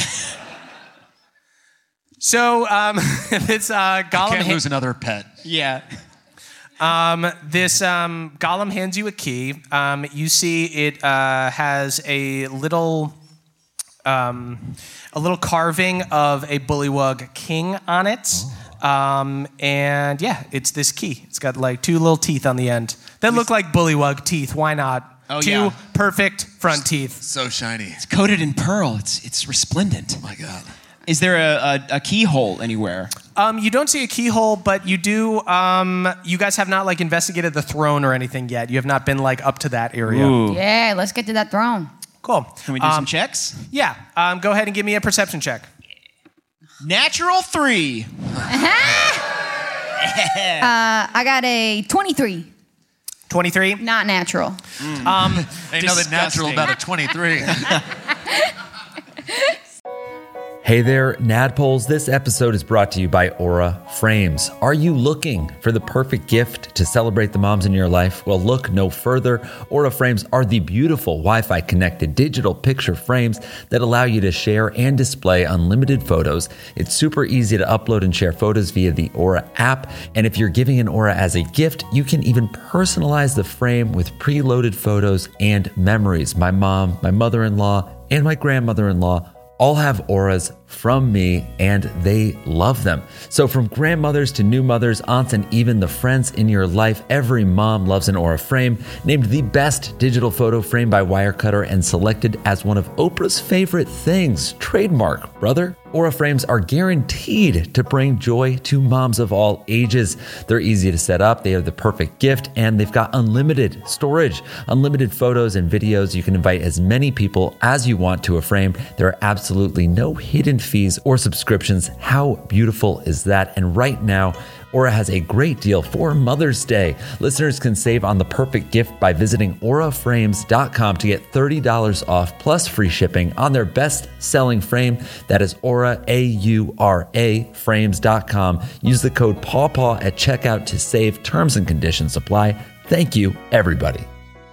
So, um, this uh, golem... Can't ha- lose another pet. Yeah. Um, this um, golem hands you a key. Um, you see it uh, has a little, um, a little carving of a bullywug king on it. Um, and yeah, it's this key. It's got like two little teeth on the end that look like bullywug teeth. Why not? Oh, two yeah. perfect front teeth. So shiny. It's coated in pearl. It's it's resplendent. Oh my God. Is there a, a, a keyhole anywhere? Um, you don't see a keyhole, but you do. Um, you guys have not like investigated the throne or anything yet. You have not been like up to that area. Ooh. Yeah, let's get to that throne. Cool. Can we do Um, some checks? Yeah. Um, go ahead and give me a perception check. Natural three. I got a twenty-three. twenty-three. Not natural. Ain't nothing natural Disgusting. about a twenty-three. Hey there, Nadpoles. This episode is brought to you by Aura Frames. Are you looking for the perfect gift to celebrate the moms in your life? Well, look no further. Aura Frames are the beautiful Wi-Fi connected digital picture frames that allow you to share and display unlimited photos. It's super easy to upload and share photos via the Aura app. And if you're giving an Aura as a gift, you can even personalize the frame with preloaded photos and memories. My mom, my mother-in-law, and my grandmother-in-law all have Auras from me, and they love them. So from grandmothers to new mothers, aunts, and even the friends in your life, every mom loves an Aura frame. Named the best digital photo frame by Wirecutter and selected as one of Oprah's favorite things. Trademark, brother. Aura frames are guaranteed to bring joy to moms of all ages. They're easy to set up, they are the perfect gift, and they've got unlimited storage, unlimited photos and videos. You can invite as many people as you want to a frame. There are absolutely no hidden fees or subscriptions. How beautiful is that? And right now, Aura has a great deal for Mother's Day. Listeners can save on the perfect gift by visiting aura frames dot com to get thirty dollars off plus free shipping on their best-selling frame. That is Aura, A U R A, frames dot com. Use the code PAWPAW at checkout to save. Terms and conditions apply. Thank you, everybody.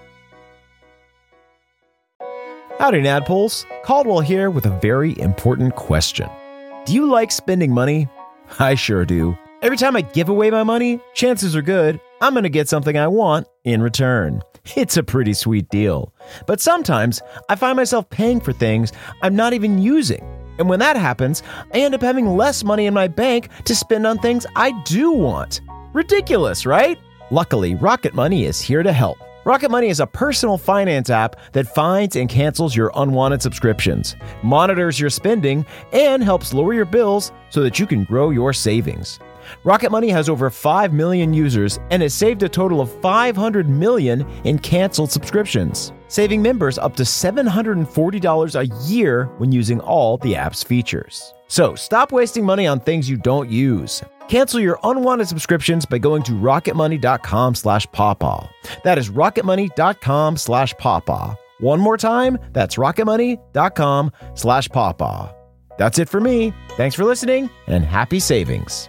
Howdy, Nadpoles. Caldwell here with a very important question. Do you like spending money? I sure do. Every time I give away my money, chances are good I'm going to get something I want in return. It's a pretty sweet deal. But sometimes I find myself paying for things I'm not even using. And when that happens, I end up having less money in my bank to spend on things I do want. Ridiculous, right? Luckily, Rocket Money is here to help. Rocket Money is a personal finance app that finds and cancels your unwanted subscriptions, monitors your spending, and helps lower your bills so that you can grow your savings. Rocket Money has over five million users and has saved a total of five hundred million in canceled subscriptions, saving members up to seven hundred forty dollars a year when using all the app's features. So stop wasting money on things you don't use. Cancel your unwanted subscriptions by going to rocketmoney.com slash pawpaw. That is rocketmoney.com slash pawpaw. One more time, that's rocketmoney.com slash pawpaw. That's it for me. Thanks for listening and happy savings.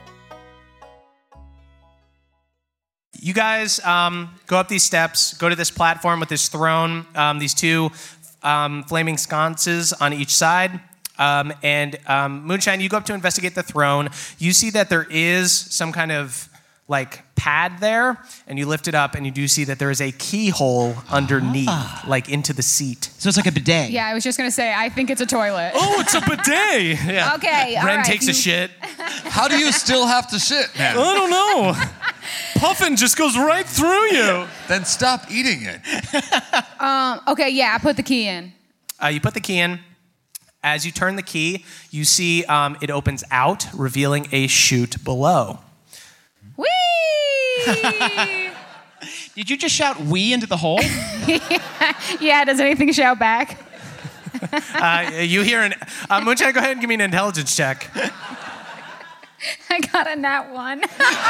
You guys um, go up these steps, go to this platform with this throne, um, these two um, flaming sconces on each side. Um, and um, Moonshine, you go up to investigate the throne. You see that there is some kind of like pad there, and you lift it up, and you do see that there is a keyhole underneath, ah. like into the seat. So it's like a bidet. Yeah, I was just gonna say, I think it's a toilet. Oh, it's a bidet. Yeah. Okay, all Ren right. takes a shit. How do you still have to shit, man? I don't know. Puffin just goes right through you. Then stop eating it. Um, okay, yeah, I put the key in. Uh, you put the key in. As you turn the key, you see um, it opens out, revealing a chute below. Whee! Did you just shout "wee" into the hole? Yeah, does anything shout back? uh, you hear an... Uh, Moonshine, go ahead and give me an intelligence check. I got a nat one.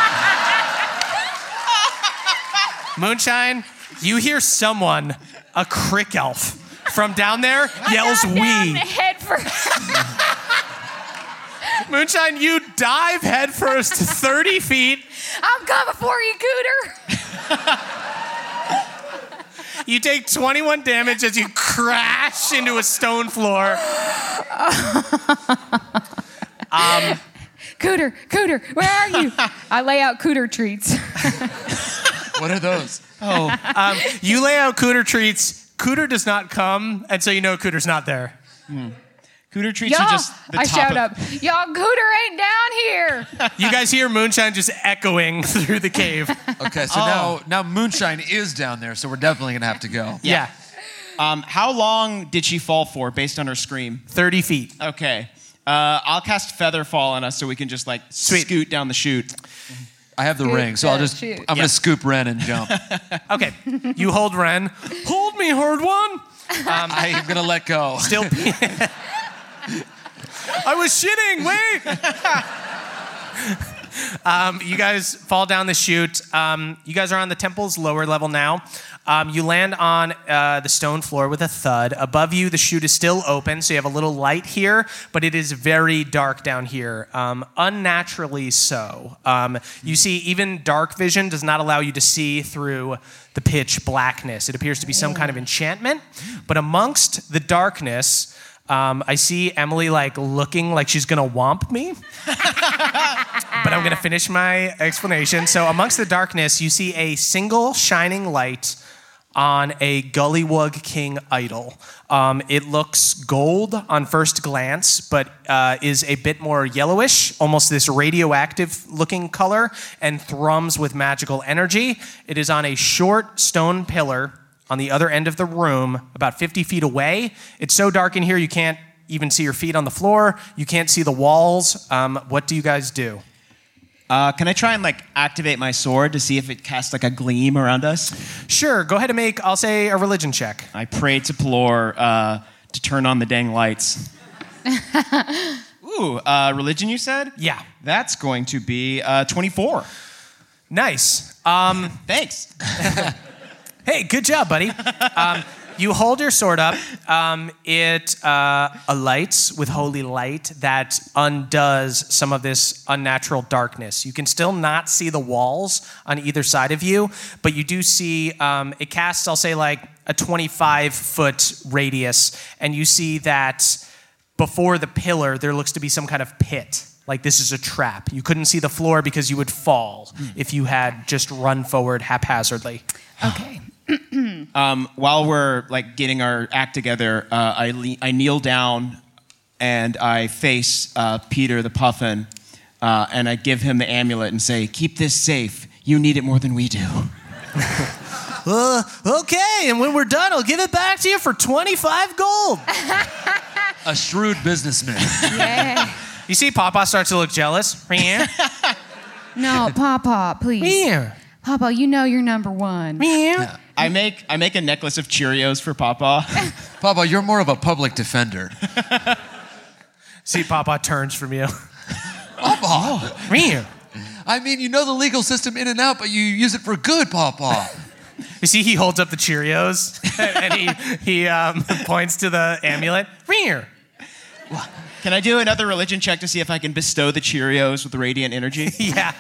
Moonshine, you hear someone, a crick elf, from down there, yells I got "wee." down head first. Moonshine, you dive headfirst thirty feet. I'm coming for you, Cooter. You take twenty-one damage as you crash into a stone floor. um, Cooter, Cooter, where are you? I lay out Cooter treats. What are those? Oh, um, you lay out Cooter treats. Cooter does not come, and so you know Cooter's not there. Mm. Cooter treats Y'all, are just the I top shout of... up, y'all, Cooter ain't down here. You guys hear Moonshine just echoing through the cave. Okay, so Oh. now now Moonshine is down there, so we're definitely gonna have to go. Yeah. Um, how long did she fall for based on her scream? thirty feet. Okay. Uh, I'll cast Feather Fall on us so we can just like Sweet. scoot down the chute. I have the Scoot, ring, so I'll uh, just shoot. I'm Yeah. gonna scoop Ren and jump. Okay. You hold Ren. Hold me, hard one. Um, I'm gonna let go. Still. I was shitting. Wait. um, you guys fall down the chute. Um, you guys are on the temple's lower level now. Um, you land on uh, the stone floor with a thud. Above you, the chute is still open, so you have a little light here, but it is very dark down here, um, unnaturally so. Um, you see, even dark vision does not allow you to see through the pitch blackness. It appears to be some kind of enchantment, but amongst the darkness, um, I see Emily like looking like she's gonna womp me. But I'm gonna finish my explanation. So amongst the darkness, you see a single shining light on a Gullywug King idol. Um, it looks gold on first glance, but uh, is a bit more yellowish, almost this radioactive looking color, and thrums with magical energy. It is on a short stone pillar on the other end of the room, about fifty feet away. It's so dark in here you can't even see your feet on the floor. You can't see the walls. Um, what do you guys do? Uh, can I try and like activate my sword to see if it casts like a gleam around us? Sure, go ahead and make, I'll say, a religion check. I pray to Plor uh, to turn on the dang lights. Ooh, uh, religion you said? Yeah. That's going to be uh, twenty-four. Nice. Um, Thanks. Hey, good job, buddy. Um, you hold your sword up. Um, it uh, alights with holy light that undoes some of this unnatural darkness. You can still not see the walls on either side of you, but you do see, um, it casts, I'll say, like a twenty-five foot radius, and you see that before the pillar, there looks to be some kind of pit. Like this is a trap. You couldn't see the floor because you would fall mm. if you had just run forward haphazardly. Okay. um, while we're like getting our act together, uh, I, le- I kneel down and I face uh, Peter the Puffin, uh, and I give him the amulet and say, "Keep this safe. You need it more than we do." uh, okay, and when we're done, I'll give it back to you for twenty-five gold. A shrewd businessman. Yeah. You see, Papa starts to look jealous. No, Papa, please. Papa, you know you're number one. Yeah. I make I make a necklace of Cheerios for Papa. Papa, you're more of a public defender. See, Papa turns from you. Papa. Me. I mean, you know the legal system in and out, but you use it for good, Papa. You see, he holds up the Cheerios and he he um, points to the amulet. Here. Can I do another religion check to see if I can bestow the Cheerios with radiant energy? Yeah.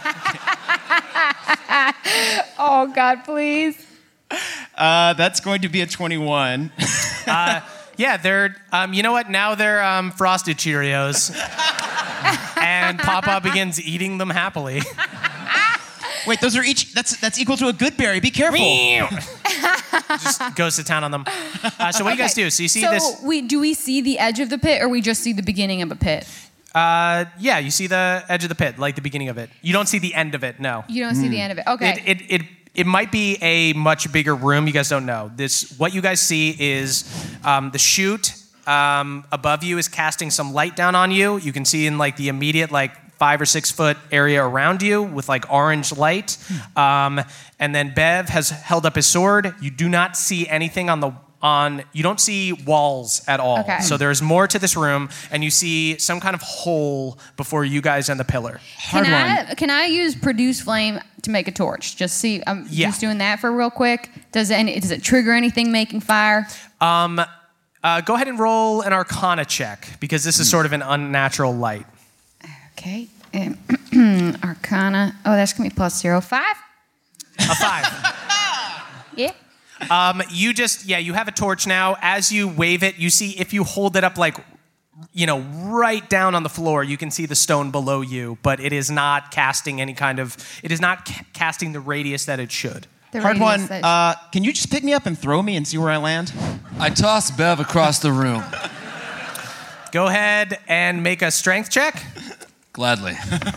Oh, God, please. Uh, that's going to be a twenty-one. uh, yeah, they're, um, you know what? Now they're um, frosted Cheerios. And Papa begins eating them happily. Wait, those are each, that's that's equal to a good berry. Be careful. Just goes to town on them. Uh, so what do you guys do? So you see so this. We, do we see the edge of the pit or we just see the beginning of a pit? Uh, yeah, you see the edge of the pit, like the beginning of it. You don't see the end of it, no. You don't see the end of it. Okay. It, it, it, it might be a much bigger room. You guys don't know. This, what you guys see is um, the chute um, above you is casting some light down on you. You can see in like the immediate like five or six foot area around you with like orange light. Um, and then Bev has held up his sword. You do not see anything on the on you don't see walls at all. Okay. So there's more to this room, and you see some kind of hole before you guys and the pillar. Can I, can I use produce flame to make a torch? Just see, I'm Yeah. just doing that for real quick. Does it, any, does it trigger anything making fire? Um, uh, go ahead and roll an Arcana check, because this is sort of an unnatural light. Okay. Um, Arcana. Oh, that's going to be plus zero. Five? A five. Yeah. Um, you just, yeah, you have a torch now. As you wave it, you see if you hold it up like, you know, right down on the floor, you can see the stone below you, but it is not casting any kind of, it is not ca- casting the radius that it should. The Hard one. that- Uh, can you just pick me up and throw me and see where I land? I toss Bev across the room. Go ahead and make a strength check. Gladly.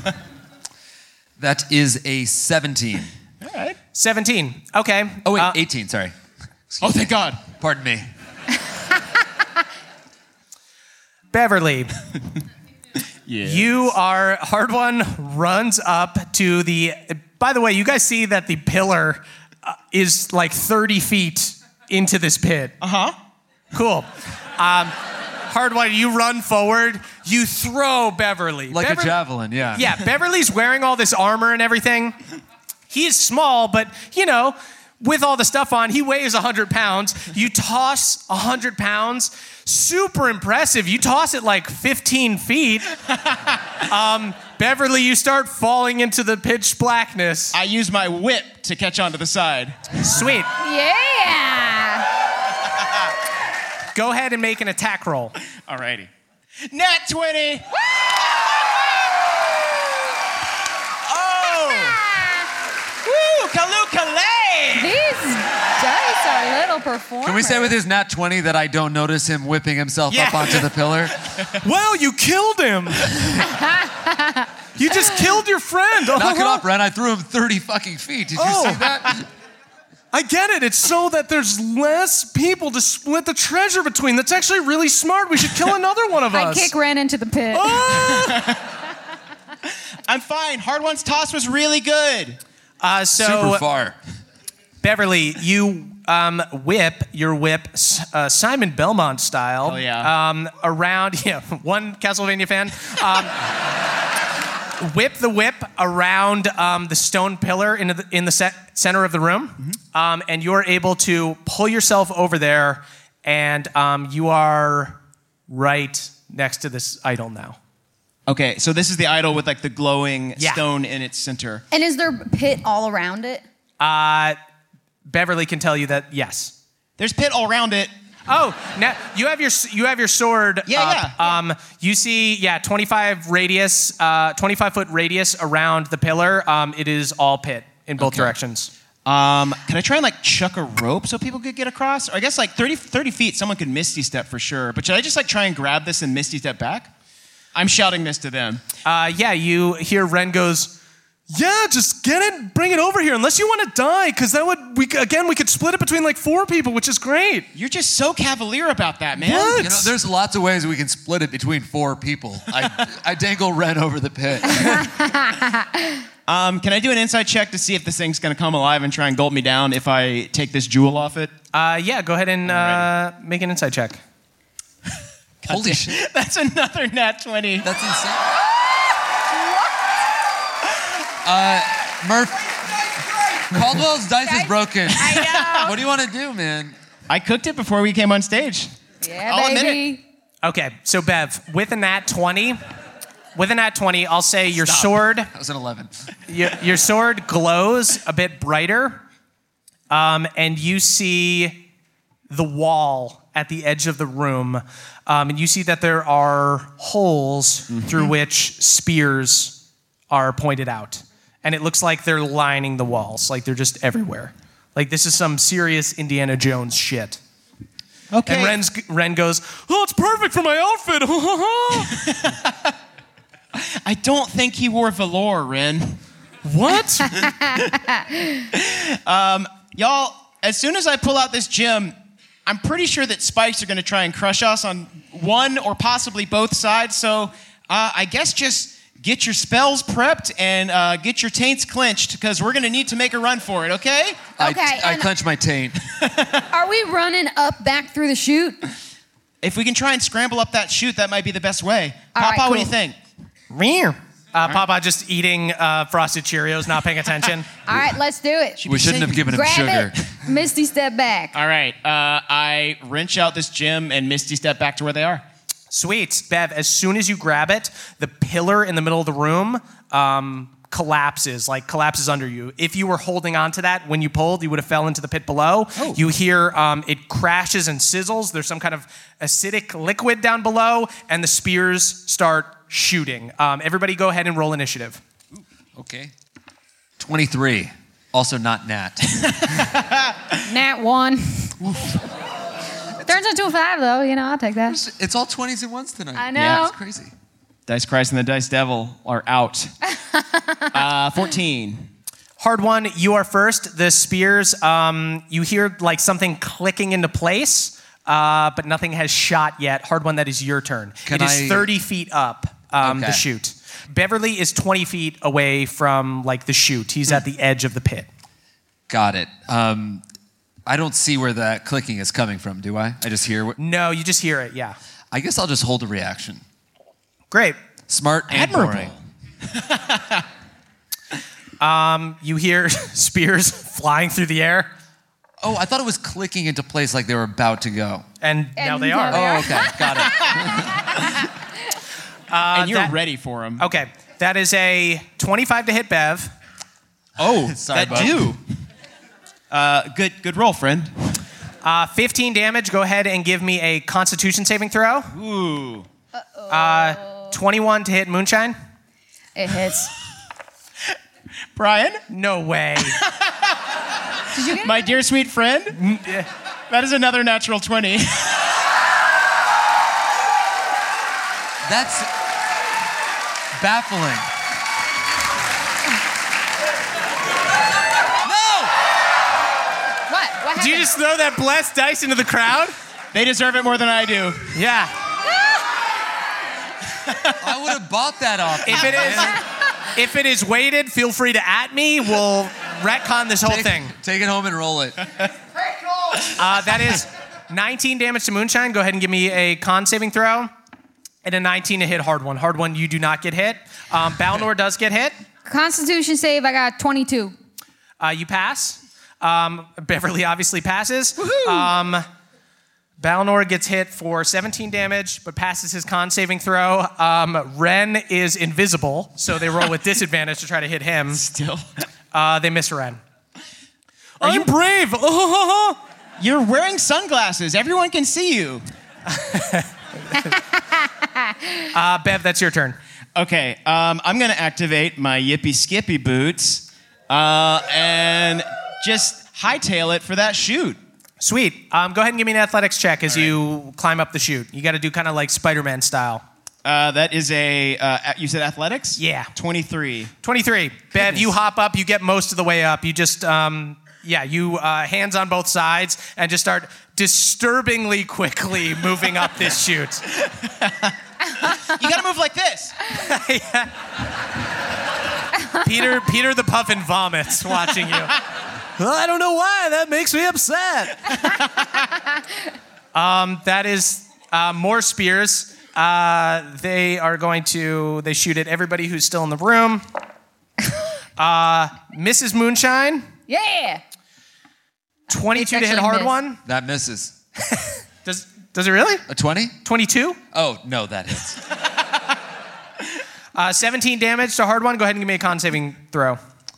That is a seventeen. All right. seventeen. Okay. Oh, wait, Uh, eighteen, sorry. Oh, thank God. Pardon me. Beverly, Yes. you are, Hard One runs up to the, by the way, you guys see that the pillar uh, is like thirty feet into this pit. Uh-huh. Cool. Um, Hardwire, you run forward. You throw Beverly. Like Bever- a javelin, yeah. Yeah, Beverly's wearing all this armor and everything. He's small, but, you know, with all the stuff on, he weighs one hundred pounds. You toss one hundred pounds. Super impressive. You toss it like fifteen feet. Um, Beverly, you start falling into the pitch blackness. I use my whip to catch onto the side. Sweet. Yeah. Go ahead and make an attack roll. Alrighty. Nat twenty. Oh. Woo, Kalu Kalay. These dice are little performers. Can we say with his nat twenty that I don't notice him whipping himself Yeah. up onto the pillar? Well, you killed him. You just killed your friend. Knock it off, Ren. I threw him thirty fucking feet. Did you Oh. see that? I get it. It's so that there's less people to split the treasure between. That's actually really smart. We should kill another one of I us. kick Ren into the pit. I'm fine. Hard One's toss was really good. Uh, so, Super far. Beverly, you um, whip your whip uh, Simon Belmont style. Oh, yeah. Um, around, yeah, one Castlevania fan. Um, whip the whip around um, the stone pillar in the, in the set, center of the room. Mm-hmm. Um, and you're able to pull yourself over there, and um, you are right next to this idol now. Okay, so this is the idol with like the glowing Yeah. stone in its center. And is there pit all around it? Uh, Beverly can tell you that yes. There's pit all around it. Oh, now you have your you have your sword. Yeah, up. yeah, yeah. Um, you see, yeah, twenty-five radius, uh, twenty-five foot radius around the pillar. Um, it is all pit in both Okay. directions. Um, can I try and like chuck a rope so people could get across? Or I guess like thirty, thirty feet, someone could Misty Step for sure. But should I just like try and grab this and Misty Step back? I'm shouting this to them. Uh, yeah, you hear Ren goes, yeah, just get it, bring it over here, unless you want to die, because that would, we again, we could split it between like four people, which is great. You're just so cavalier about that, man. What? You know, there's lots of ways we can split it between four people. I, I dangle Ren over the pit. Um, can I do an inside check to see if this thing's gonna come alive and try and gulp me down if I take this jewel off it? Uh, yeah, go ahead and uh, make an insight check. Holy shit. That's another nat twenty. That's insane. Uh, Murph, Caldwell's dice is broken. I know. What do you want to do, man? I cooked it before we came on stage. Yeah, I'll admit baby. Okay, so Bev, with a nat twenty, with a nat twenty, I'll say your sword, That was an eleven. your, your sword glows a bit brighter, um, and you see the wall at the edge of the room, um, and you see that there are holes through which spears are pointed out, and it looks like they're lining the walls, like they're just everywhere. Like this is some serious Indiana Jones shit. Okay. And Ren's, Ren goes, oh, it's perfect for my outfit. I don't think he wore velour, Ren. What? um, y'all, as soon as I pull out this gem, I'm pretty sure that spikes are going to try and crush us on one or possibly both sides. So uh, I guess just get your spells prepped and uh, get your taints clenched because we're going to need to make a run for it, okay? Okay, I, I and- clench my taint. Are we running up back through the chute? If we can try and scramble up that chute, that might be the best way. All Papa, right, what do you cool. think? Uh, Papa just eating uh, frosted Cheerios, not paying attention. All right, let's do it. We shouldn't have given him Grab sugar. it. Misty, step back. All right. Uh, I wrench out this gem and Misty step back to where they are. Sweet. Bev, as soon as you grab it, the pillar in the middle of the room um, collapses, like collapses under you. If you were holding on to that when you pulled, you would have fell into the pit below. Oh. You hear um, it crashes and sizzles. There's some kind of acidic liquid down below, and the spears start shooting. Um, everybody go ahead and roll initiative. Okay. twenty-three. Also not nat. Nat one. Turns into a five, though. You know, I'll take that. It's all twenties and ones tonight. I know. Yeah. It's crazy. Dice Christ and the Dice Devil are out. uh, fourteen. Hard one, you are first. The spears, um, you hear like something clicking into place, uh, but nothing has shot yet. Hard one, that is your turn. Can it is I- thirty feet up, um, the Okay. chute. Beverly is twenty feet away from like the chute. He's at the edge of the pit. Got it. Um, I don't see where that clicking is coming from, do I? I just hear what. No, you just hear it, yeah. I guess I'll just hold a reaction. Great. Smart and Admirable. boring. Um, you hear spears flying through the air, Oh, I thought it was clicking into place like they were about to go. and, And now they now are. they Oh, okay. Got it. and you're that- ready for him. Okay, that is a twenty-five to hit Bev. Oh, Sorry, that bud. do. Uh, good, good roll, friend. Uh, fifteen damage. Go ahead and give me a Constitution saving throw. Ooh. Uh, twenty-one to hit Moonshine. It hits. Brian, No way. Did you get my dear sweet friend, that is another natural twenty. That's baffling. No! What? What happened? Do you just throw that blessed dice into the crowd? They deserve it more than I do. Yeah. I would have bought that off. If it is, if it is weighted, feel free to at me. We'll retcon this whole take, thing. Take it home and roll it. Uh, that is nineteen damage to Moonshine. Go ahead and give me a con saving throw. And a nineteen to hit Hard One. Hard One, you do not get hit. Um, Balnor does get hit. Constitution save, I got twenty-two. Uh, you pass. Um, Beverly obviously passes. Um, Balnor gets hit for seventeen damage, but passes his con saving throw. Um, Ren is invisible, so they roll with disadvantage to try to hit him. Still. Uh, they miss Ren. I'm brave. You're wearing sunglasses. Everyone can see you. uh, Bev, that's your turn. Okay, um, I'm going to activate my Yippee Skippy boots uh, and just hightail it for that shoot. Sweet. Um, go ahead and give me an athletics check as you climb up the chute. You got to do kind of like Spider-Man style. Uh, that is a, uh, you said athletics? Yeah. twenty-three. twenty-three. Bev, you hop up. You get most of the way up. You just, um, yeah, you uh, hands on both sides and just start disturbingly quickly moving up this chute. You got to move like this. Peter, Peter the Puffin vomits watching you. I don't know why. That makes me upset. um, that is uh, more spears. Uh, they are going to, they shoot at everybody who's still in the room. Uh, Missus Moonshine, Yeah. twenty-two to hit actually Hard missed. One. That misses. Does, does it really? A twenty? twenty-two? Oh, no, that hits. Uh, seventeen damage to Hard One. Go ahead and give me a con saving throw.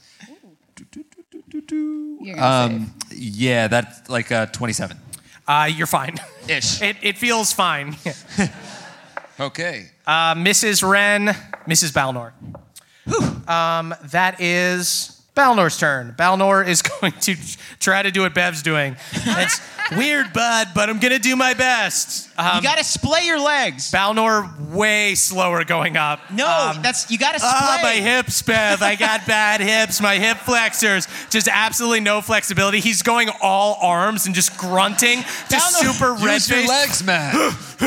You're gonna Um, yeah, that's like uh, twenty-seven. Uh, you're fine. Ish. It, it feels fine. Okay. Uh, Missus Wren, Missus Balnor. Um, that is Balnor's turn. Balnor is going to try to do what Bev's doing. It's weird, bud, but I'm going to do my best. Um, You got to splay your legs. Balnor way slower going up. No, Um, that's, you got to splay. Ah, my hips, Bev. I got bad hips. My hip flexors. Just absolutely no flexibility. He's going all arms and just grunting. Just Balnor, super red Use your face. legs, man.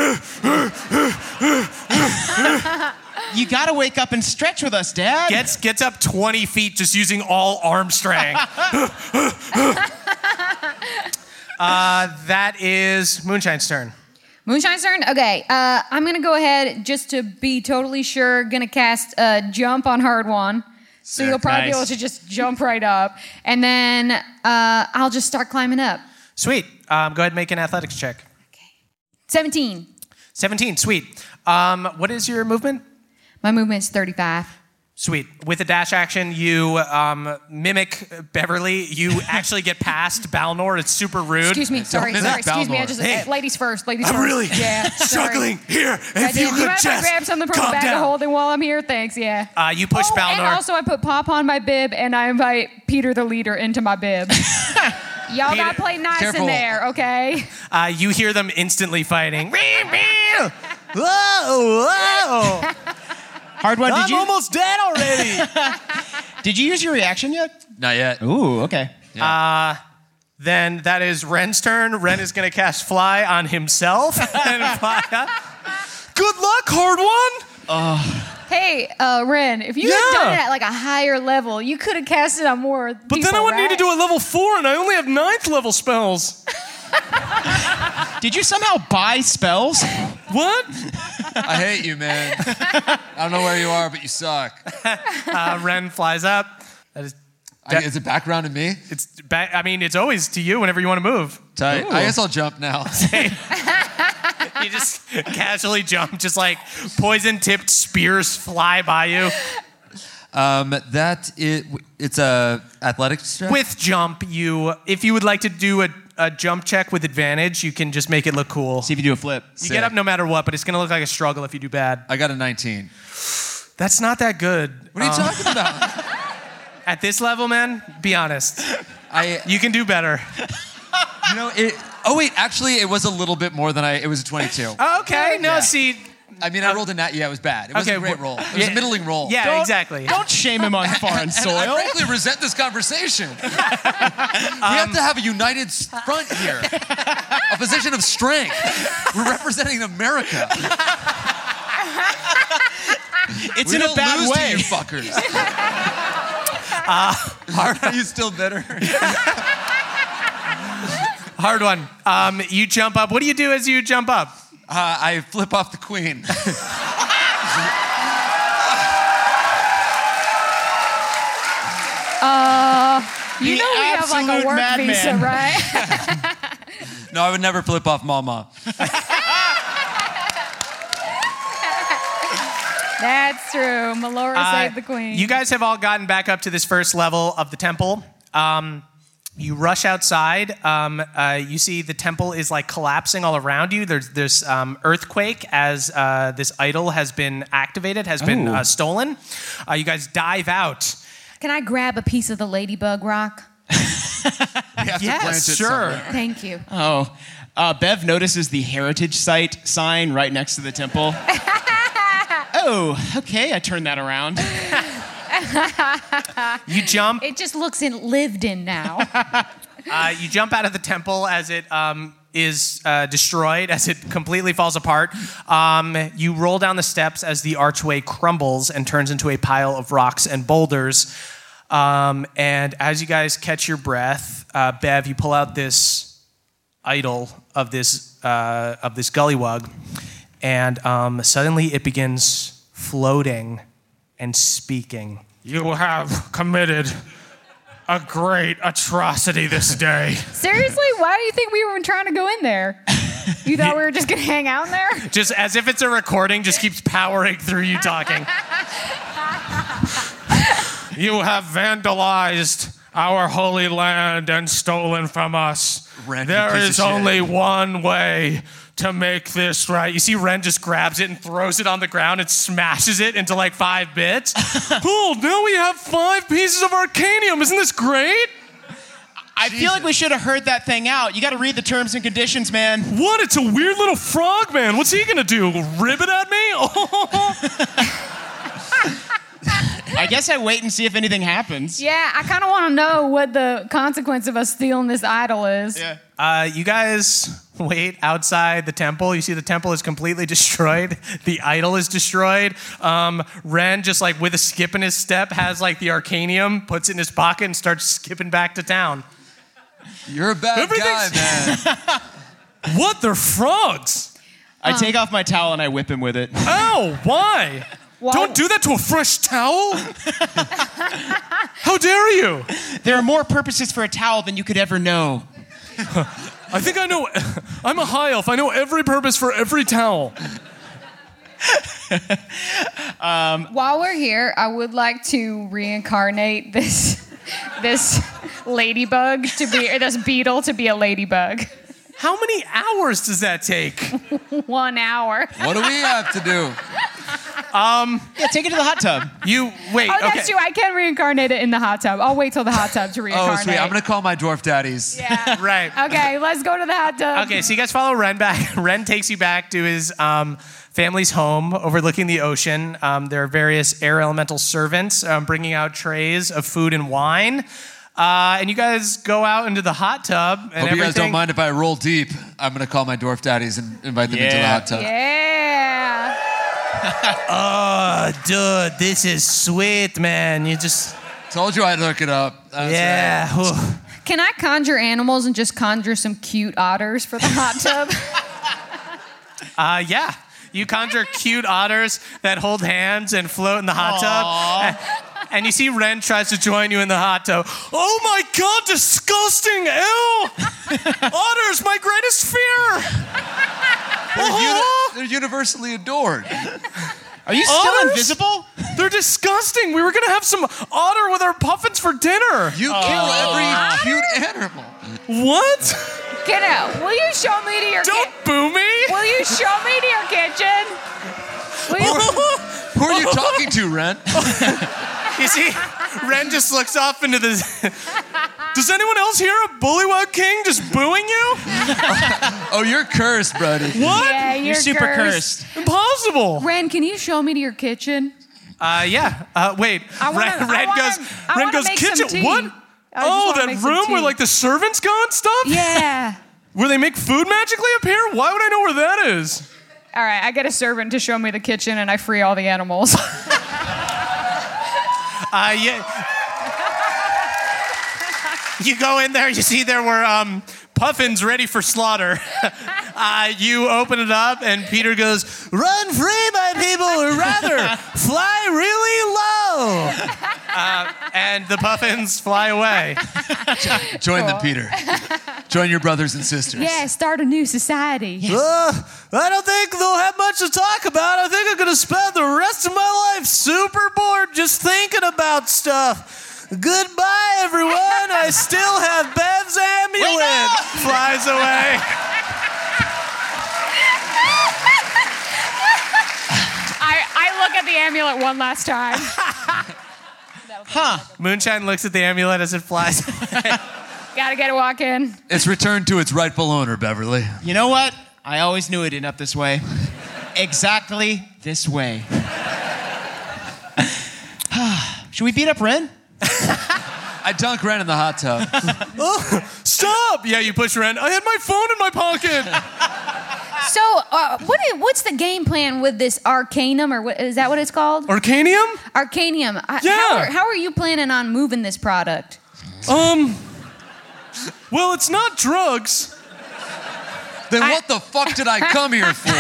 You got to wake up and stretch with us, Dad. Gets gets up twenty feet just using all arm strength. uh, that is Moonshine's turn. Moonshine's turn? Okay, uh, I'm gonna go ahead, just to be totally sure, gonna cast a jump on Hard One. So you'll probably be able Nice. to just jump right up. And then uh, I'll just start climbing up. Sweet. Um, go ahead and make an athletics check. seventeen. seventeen. Sweet. Um, what is your movement? My movement's thirty-five. Sweet. With a dash action, you um, mimic Beverly. You actually get past Balnor. It's super rude. Excuse me, sorry, mimic sorry, excuse me. I Balnor. just, Hey, uh, ladies first, ladies I'm first. really yeah, sorry. struggling here. If I you did. Do you could mind if I just grab something from the calm bag of down. holding while I'm here? Thanks, yeah. Uh, you push oh, Balnor. And also, I put Pop on my bib, and I invite Peter the leader into my bib. Y'all Peter- got to play nice Careful. in there, okay? Uh, you hear them instantly fighting. Whoa, whoa. Hard One, did I'm you, almost dead already. did you use your reaction yet? Not yet. Ooh, okay. Then that is Ren's turn. Ren is going to cast Fly on himself. and fly up. Good luck, Hard One. Hey, uh, Ren, if you Yeah. had done it at like a higher level, you could have cast it on more But people, then I would right? need to do a level four, and I only have ninth level spells. Did you somehow buy spells? What? I hate you, man. I don't know where you are, but you suck. Uh, Ren flies up. That is, I, is it background to me? it's ba- I mean, it's always to you whenever you want to move. Tight. I guess I'll jump now. You just casually jump, just like poison-tipped spears fly by you. Um, that it it's a athletics check? With jump, you if you would like to do a, a jump check with advantage, you can just make it look cool. See if you do a flip. You Sick. get up no matter what, but it's gonna look like a struggle if you do bad. I got a nineteen. That's not that good. What are you Um, talking about? At this level, man, be honest. I You can do better. you know it. Oh wait, actually, it was a little bit more than I. It was a twenty-two. Oh, okay, no, Yeah. see. I mean, I rolled a nat. Yeah, it was bad. It was Okay, a great wh- roll. It was yeah, a middling roll. Yeah, Don't- exactly. Don't shame him on foreign And soil. I frankly resent this conversation. we have to have a united s- front here, a position of strength. We're representing America. It's we in don't a bad lose way. to you fuckers. Are you still bitter? Hard one. Um, you jump up. What do you do as you jump up? Uh, I flip off the queen. Uh, you The know we have like a absolute work madman. visa, right? No, I would never flip off Mama. That's true. Melora Uh, saved the queen. You guys have all gotten back up to this first level of the temple. Um, you rush outside. Um, uh, you see the temple is like collapsing all around you. There's this um, earthquake as uh, this idol has been activated, has been Oh. uh, stolen. Uh, you guys dive out. Can I grab a piece of the ladybug rock? We have to Yes, plant it sure. somewhere. Thank you. Oh, uh, Bev notices the heritage site sign right next to the temple. Oh, okay. I turned that around. You jump. It just looks in, lived in now. Uh, you jump out of the temple as it um, is uh, destroyed, as it completely falls apart. Um, you roll down the steps as the archway crumbles and turns into a pile of rocks and boulders. Um, and as you guys catch your breath, uh, Bev, you pull out this idol of this uh, of this gullywug, and um, suddenly it begins floating and speaking. You have committed a great atrocity this day. Seriously, why do you think we were trying to go in there? You thought we were just gonna hang out in there? Just as if it's a recording, just keeps powering through you talking. You have vandalized our holy land and stolen from us. Ren, you There piece of is shit. only one way to make this right. You see Ren just grabs it and throws it on the ground and smashes it into like five bits. Cool, now we have five pieces of arcanium. Isn't this great? I feel like we should have heard that thing out. You got to read the terms and conditions, man. What? It's a weird little frog man. What's he gonna do? Ribbit at me? I guess I wait and see if anything happens. Yeah, I kind of want to know what the consequence of us stealing this idol is. Yeah. Uh, you guys wait outside the temple. You see the temple is completely destroyed. The idol is destroyed. Um, Ren, just like with a skip in his step, has like the arcanium, puts it in his pocket, and starts skipping back to town. You're a bad guy, Everything's- man. What? They're frogs. I take off my towel and I whip him with it. Ow, why? Why- Don't do that to a fresh towel. How dare you? There are more purposes for a towel than you could ever know. I think I know. I'm a high elf. I know every purpose for every towel. While we're here, I would like to reincarnate this this ladybug to be, or this beetle to be a ladybug. How many hours does that take? One hour. What do we have to do? Yeah, take it to the hot tub. You wait. Oh, that's okay. true. I can reincarnate it in the hot tub. I'll wait till the hot tub to Oh, reincarnate. sweet. I'm going to call my dwarf daddies. Yeah. Right. Okay, let's go to the hot tub. Okay, so you guys follow Ren back. Ren takes you back to his um, family's home overlooking the ocean. Um, there are various air elemental servants um, bringing out trays of food and wine. Uh, and you guys go out into the hot tub. And Hope you everything. guys don't mind if I roll deep. I'm going to call my dwarf daddies and invite them into the Yeah. hot tub. Yeah. Oh, dude, this is sweet, man. You just, Told you I'd hook it up. That's yeah. right. Whew. Can I conjure animals and just conjure some cute otters for the hot tub? Uh, yeah. You conjure cute otters that hold hands and float in the hot tub. And you see Ren tries to join you in the hot tub. Oh my God, disgusting! Ew! Otters, my greatest fear! They're, Uh-huh. uni- they're universally adored. Are you still Otters? invisible? They're disgusting. We were gonna have some otter with our puffins for dinner. You kill every cute animal. What? Get out. Will you show me to your Don't kitchen? boo me. Will you show me to your kitchen? Will you? Who are you talking to, Ren? You see, Ren just looks off into the... Does anyone else hear a Bullywug King just booing you? Oh, you're cursed, buddy. What? Yeah, you're, You're super cursed. Impossible. Ren, can you show me to your kitchen? Uh, yeah. Uh, wait. I wanna- Ren, I Ren wanna- goes. I Ren wanna goes. make some Kitchen. tea. What? I just Oh, wanna that make some room where tea. like the servants go and stuff. Yeah. Where they make food magically appear? Why would I know where that is? All right, I get a servant to show me the kitchen, and I free all the animals. Uh, yeah. You go in there. You see there were um, puffins ready for slaughter. uh, you open it up, and Peter goes, "Run free, my people, or rather, fly really low." Uh, and the puffins fly away. Join them, Peter. Join your brothers and sisters. Yeah, start a new society. Uh, I don't think they'll have much to talk about. I think I'm going to spend the rest of my life super bored just thinking about stuff. Goodbye, everyone. I still have Bev's amulet. Flies away. I, I look at the amulet one last time. Huh. Moonshine looks at the amulet as it flies away. Gotta get a walk in. It's returned to its rightful owner, Beverly. You know what? I always knew it ended up this way. Exactly this way. Should we beat up Ren? I dunk Ren in the hot tub. Oh, stop! Yeah, you push Ren. I had my phone in my pocket. So, uh, what is, what's the game plan with this Arcanum, or what, is that what it's called? Arcanium? Arcanium. Uh, Yeah. How are, how are you planning on moving this product? Um. Well, it's not drugs. Then what the fuck did I come here for?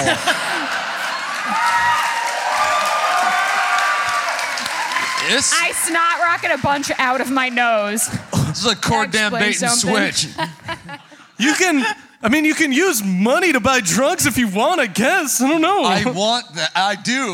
This, I snot rocket a bunch out of my nose. this is a cord damn bait and Explain something. switch. You can. I mean, you can use money to buy drugs if you want. I guess. I don't know. I want that. I do.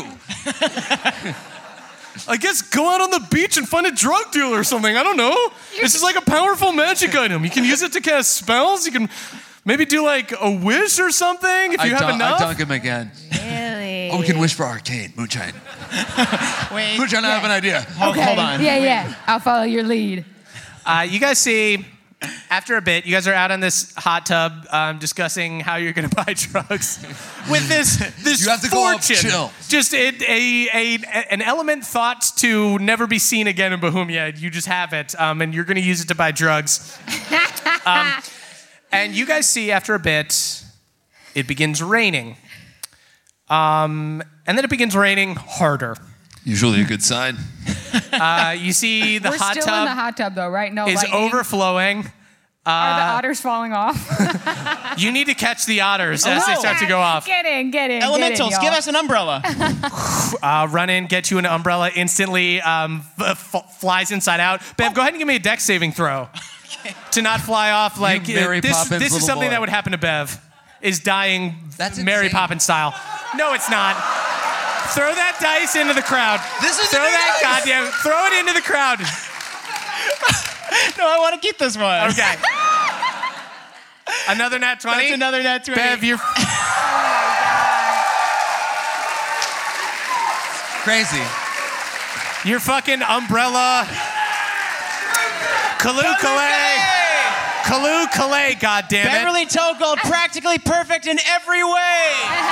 I guess go out on the beach and find a drug dealer or something. I don't know. This is like a powerful magic item. You can use it to cast spells. You can maybe do like a wish or something if I, you have dun- enough. I dunk him again. Really? Oh, we can wish for arcane. Moonshine. Wait. Moonshine, I have an idea. Hold, hold on. Yeah, yeah. I'll follow your lead. Uh, you guys see, after a bit, you guys are out on this hot tub um, discussing how you're going to buy drugs with this this You have to go up fortune. chill. Just a, a, a, an element thought to never be seen again in Bohemia. You just have it, um, and you're going to use it to buy drugs. um, and you guys see, after a bit, it begins raining. Um, and then it begins raining harder. Usually a good sign. Uh, you see the We're hot still tub in the hot tub, though, right? No is lightning. overflowing. Are the otters falling off? You need to catch the otters as they no. start to go off. Get in, get in. Elementals, get in, give y'all. us an umbrella. Uh, run in, get you an umbrella, instantly um, f- f- flies inside out. Bev, go ahead and give me a dex saving throw. To not fly off like You Mary uh, this. Poppins This is little something boy. that would happen to Bev. Is dying That's Mary insane. Poppins style. No, it's not. Throw that dice into the crowd. This is throw a new that dice. goddamn. Throw it into the crowd. No, I want to keep this one. Okay. Another nat twenty. That's another nat twenty. Bev, you're Crazy. your fucking umbrella. Kaloo Kalay. Kaloo Kalay, goddammit. Beverly Togold, practically perfect in every way.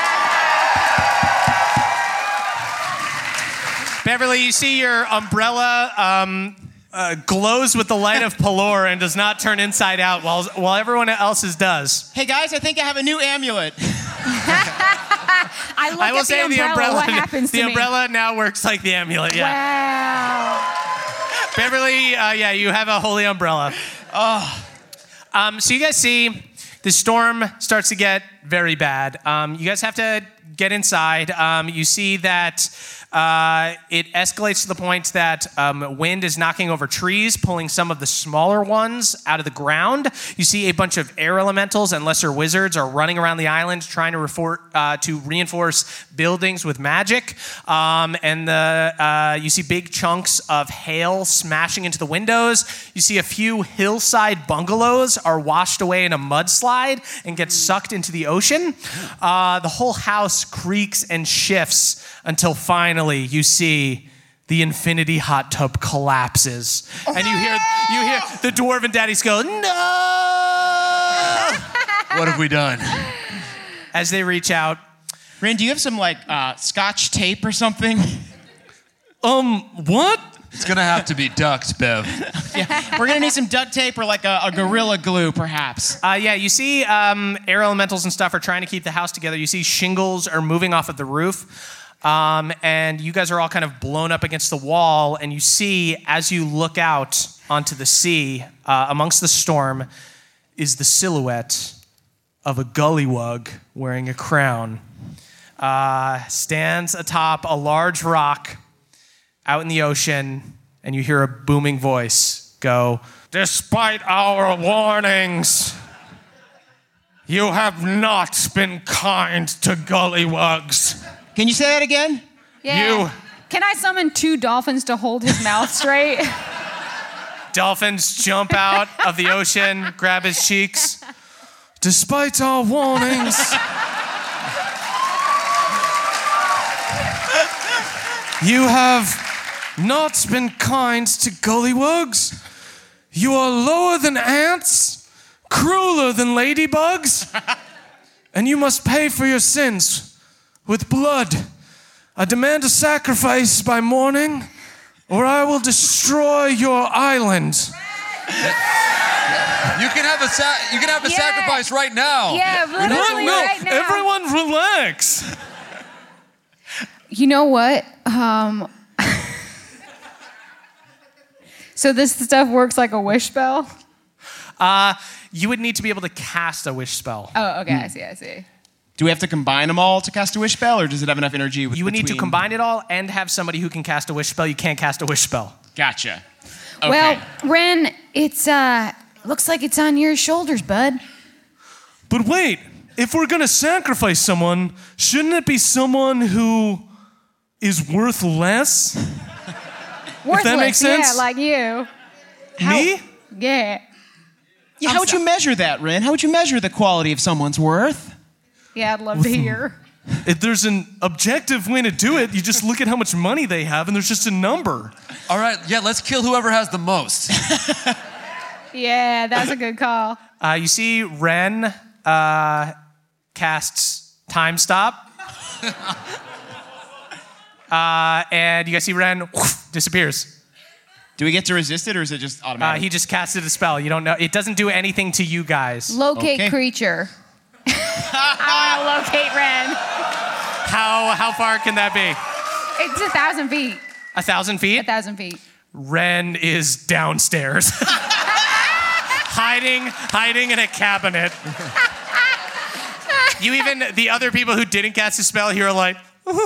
Beverly, you see your umbrella um, uh, glows with the light of Pelor and does not turn inside out while, while everyone else's does. Hey guys, I think I have a new amulet. I look I will at say the umbrella. What happens the to umbrella now works like the amulet, me? yeah. Wow. Beverly, uh, yeah, you have a holy umbrella. Oh, Um, so you guys see, The storm starts to get very bad. Um, you guys have to get inside. Um, you see that uh, it escalates to the point that um, wind is knocking over trees, pulling some of the smaller ones out of the ground. You see a bunch of air elementals and lesser wizards are running around the island trying to, refor- uh, to reinforce buildings with magic. Um, and the, uh, you see big chunks of hail smashing into the windows. You see a few hillside bungalows are washed away in a mudslide and get sucked into the ocean. Uh, the whole house creaks and shifts until finally you see the infinity hot tub collapses. And you hear you hear the dwarven daddies go, "No!" What have we done? As they reach out. Rin, do you have some like uh, scotch tape or something? Um, what? It's gonna have to be duct, Bev. Yeah, we're gonna need some duct tape or like a, a gorilla glue, perhaps. Uh, yeah, you see um, air elementals and stuff are trying to keep the house together. You see shingles are moving off of the roof. Um, and you guys are all kind of blown up against the wall, and you see, as you look out onto the sea, uh, amongst the storm, is the silhouette of a gullywug wearing a crown. Uh, stands atop a large rock out in the ocean, and you hear a booming voice go, "Despite our warnings, you have not been kind to gullywugs." Can you say that again? Yeah. You. Can I summon two dolphins to hold his mouth straight? Dolphins jump out of the ocean, grab his cheeks. "Despite our warnings, you have not been kind to gullywugs. You are lower than ants, crueler than ladybugs, and you must pay for your sins with blood. I demand a sacrifice by morning, or I will destroy your island." You can have a sa- you can have a Yeah. sacrifice right now. Yeah, literally right now. Everyone relax. You know what? Um, so this stuff works like a wish spell? Uh, you would need to be able to cast a wish spell. Oh, okay, I see, I see. Do we have to combine them all to cast a wish spell, or does it have enough energy? With, You would need to between- combine it all and have somebody who can cast a wish spell. You can't cast a wish spell. Gotcha. Okay. Well, Ren, it's, uh, looks like it's on your shoulders, bud. But wait, if we're gonna sacrifice someone, shouldn't it be someone who is worth less? Worthless, that makes sense? yeah, like you. Me? Yeah. yeah, how would you measure that, Rin? How would you measure the quality of someone's worth? Yeah, I'd love to hear. If there's an objective way to do it, you just look at how much money they have and there's just a number. All right, yeah, let's kill whoever has the most. Yeah, that's a good call. Uh, you see Ren uh, casts Time Stop. uh, and you guys see Ren whoosh, disappears. Do we get to resist it, or is it just Uh, automatic? he just casted a spell. You don't know. It doesn't do anything to you guys. Locate Okay. creature. I want to locate Ren. How how far can that be? It's a thousand feet. A thousand feet? A thousand feet. Ren is downstairs. hiding, hiding in a cabinet. You even, the other people who didn't cast a spell here are like,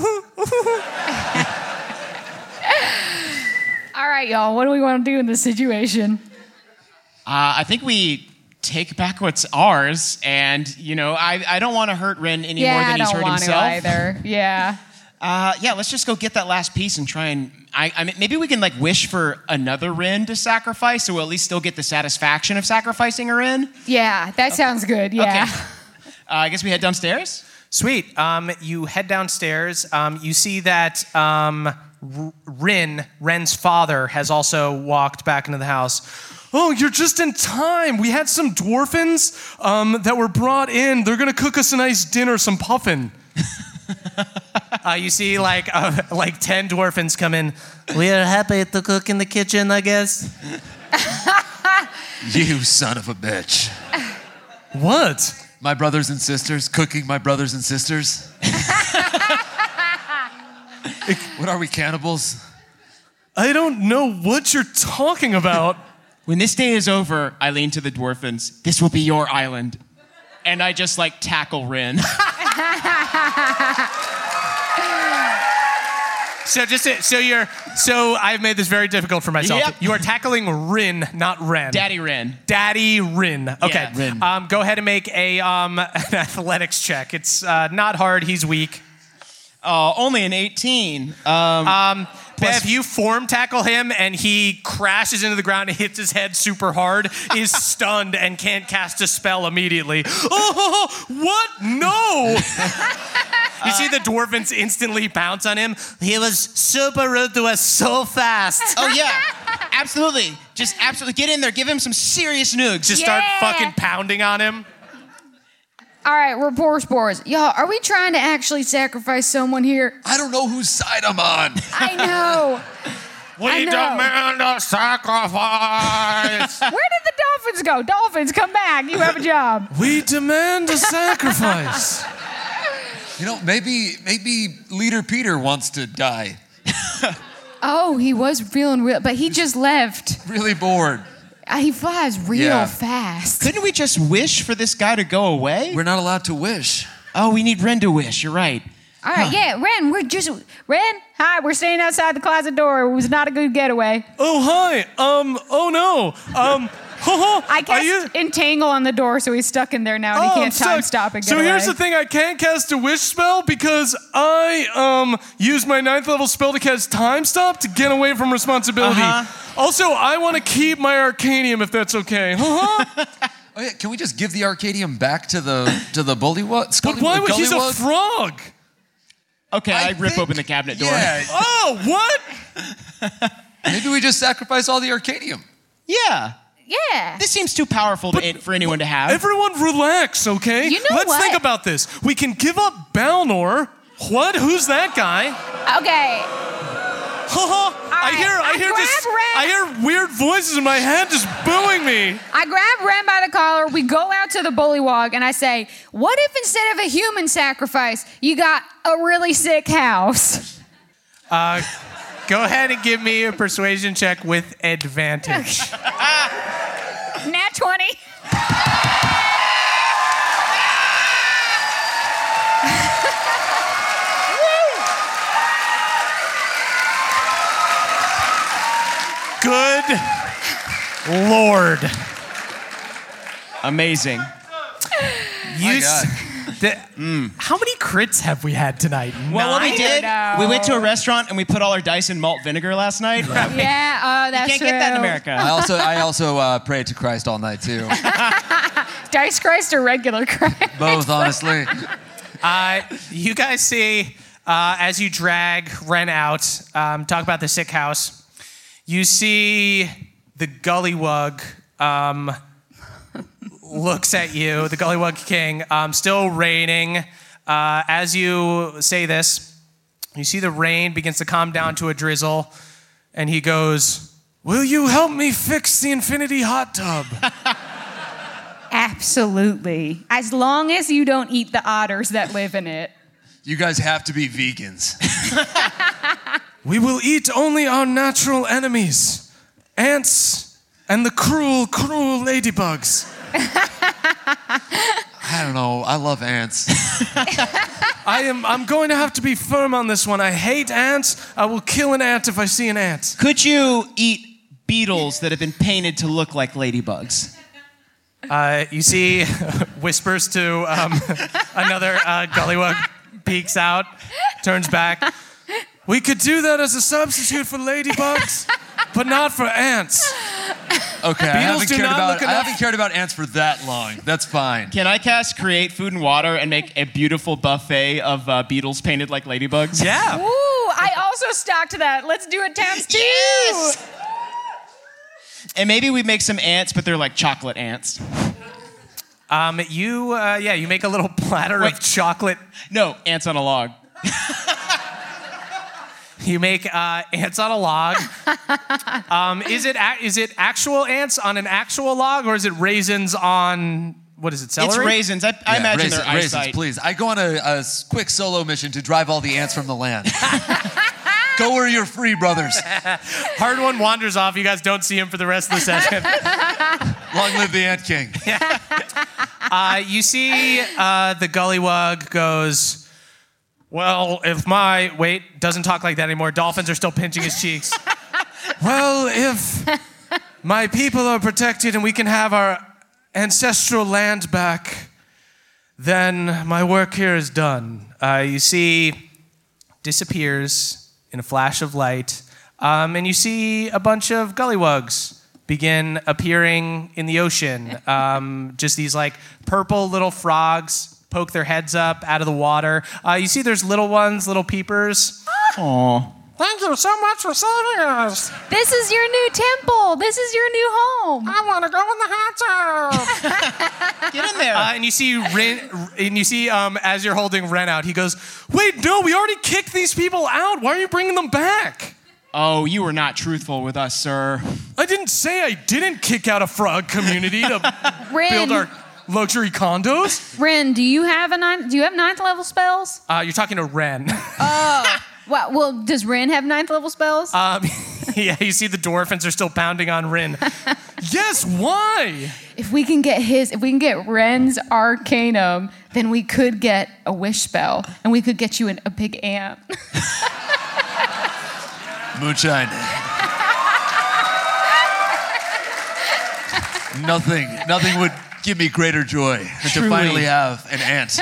All right, y'all. What do we want to do in this situation? Uh, I think we take back what's ours, and you know, I, I don't want to hurt Rin any yeah, more than I he's don't hurt want himself. to either. Yeah. Uh, yeah, let's just go get that last piece and try and. I, I mean, maybe we can like wish for another Rin to sacrifice, so we'll at least still get the satisfaction of sacrificing a Rin. Yeah, that sounds good. Yeah. Okay. Uh, I guess we head downstairs. sweet. Um, you head downstairs. Um, you see that um, R- Rin, Ren's father, has also walked back into the house. "Oh, you're just in time. We had some dwarfins um, that were brought in. They're gonna cook us a nice dinner, some puffin." uh, you see, like, uh, like ten dwarfins come in. "We are happy to cook in the kitchen, I guess." You son of a bitch. What? My brothers and sisters, cooking my brothers and sisters. What are we, cannibals? I don't know what you're talking about. When this day is over, I lean to the dwarfins. This will be your island. and I just like tackle Rin. So just to, so you're so I've made this very difficult for myself. Yep. You are tackling Rin, not Ren. Daddy Rin. Daddy Rin. Okay. Yeah, Rin. Um, go ahead and make a um, an athletics check. It's uh, not hard. He's weak. Oh, only an eighteen. Um, Um, Bev, you form tackle him, and he crashes into the ground and hits his head super hard, is stunned, and can't cast a spell immediately. Oh, what? No! You see the dwarvens instantly pounce on him. He was super rude to us so fast. oh yeah, absolutely. Just absolutely get in there. Give him some serious nugs. Just start Yeah. fucking pounding on him. All right, rapport spores. Y'all, are we trying to actually sacrifice someone here? I don't know whose side I'm on. I know. We I know. demand a sacrifice. Where did the dolphins go? Dolphins, come back. You have a job. We demand a sacrifice. You know, maybe maybe Leader Peter wants to die. Oh, he was feeling real, but he just left. Really bored. Uh, He flies real Yeah. fast. Couldn't we just wish for this guy to go away? We're not allowed to wish. oh, we need Ren to wish. You're right. All right, yeah, Ren, we're just Ren. Hi, we're staying outside the closet door. It was not a good getaway. Oh, hi. Um, oh no. Um, I cast entangle on the door, so he's stuck in there now, and he can't time stop and get So away. here's the thing, I can't cast a wish spell because I um used my ninth level spell to cast time stop to get away from responsibility. Uh-huh. Also, I want to keep my Arcanium if that's okay. Uh-huh. Oh yeah, can we just give the Arcadium back to the to the bullywug? But why would he's a frog? Okay, I, I rip think- open the cabinet door. Yeah. Oh, what? Maybe we just sacrifice all the Arcadium. yeah. Yeah. This seems too powerful to, for anyone to have. Everyone relax, okay? You know Let's what? think about this. We can give up Balnor. What? Who's that guy? Okay. Haha. I hear I, I hear just grab Ren. I hear weird voices in my head just booing me. I grab Ren by the collar. We go out to the bullywug, and I say, "What if instead of a human sacrifice, you got a really sick house?" Uh, go ahead and give me a persuasion check with advantage. Nat twenty. Good Lord. Amazing. You My s- God. the- How many crits have we had tonight? Well, what we Nine? did, know. we went to a restaurant and we put all our dice in malt vinegar last night. Yeah, oh, that's Can't get that in true. America. I also I also uh, prayed to Christ all night too. Dice Christ or regular Christ? Both, honestly. Uh, you guys see, uh, as you drag Ren out, um, talk about the sick house, you see the Gullywug um, looks at you, the Gullywug King, um, still raining. Uh, as you say this, you see the rain begins to calm down to a drizzle, and he goes, "Will you help me fix the infinity hot tub?" Absolutely. As long as you don't eat the otters that live in it. You guys have to be vegans. We will eat only our natural enemies, ants and the cruel, cruel ladybugs. I don't know. I love ants. I am. I'm going to have to be firm on this one. I hate ants. I will kill an ant if I see an ant. Could you eat beetles that have been painted to look like ladybugs? Uh, you see, whispers to um, another uh, Gullywug, peeks out, turns back. We could do that as a substitute for ladybugs, but not for ants. Okay, I Beetles haven't do cared not about look I enough- haven't cared about ants for that long. That's fine. Can I cast create food and water and make a beautiful buffet of uh, beetles painted like ladybugs? Yeah. Ooh, I also stocked that. Let's do it times two. Yes! And maybe we make some ants, but they're like chocolate ants. Um, you, uh, yeah, you make a little platter Wait. of chocolate. No, ants on a log. You make uh, ants on a log. Um, is it a- is it actual ants on an actual log, or is it raisins on what is it? Celery? It's raisins. I, I Yeah, imagine raisins, their eyesight. raisins, please. I go on a, a quick solo mission to drive all the ants from the land. Go where you're free, brothers. Hard One wanders off. You guys don't see him for the rest of the session. Long live the Ant King. Uh, you see uh, the Gullywug goes, well, if my... Wait, doesn't talk like that anymore. Dolphins are still pinching his cheeks. Well, if my people are protected and we can have our ancestral land back, then my work here is done. Uh, you see, disappears in a flash of light, um, and you see a bunch of Gullywugs begin appearing in the ocean. Um, just these like purple little frogs poke their heads up out of the water. Uh, you see there's little ones, little peepers. Aw. Thank you so much for saving us. This is your new temple. This is your new home. I want to go in the hot tub. Get in there. Uh, and you see Ren, and you see um, as you're holding Ren out, he goes, "Wait, no, we already kicked these people out. Why are you bringing them back?" Oh, you were not truthful with us, sir. I didn't say I didn't kick out a frog community to Ren, build our luxury condos. Ren, do you have a ninth? Do you have ninth level spells? Uh, you're talking to Ren. Oh, well, well, does Ren have ninth level spells? um, yeah, you see the Dwarfins are still pounding on Ren. Yes, why? If we can get his, if we can get Ren's Arcanum, then we could get a wish spell, and we could get you an, a big ant. Moonshine. nothing, nothing would give me greater joy than to finally have an ant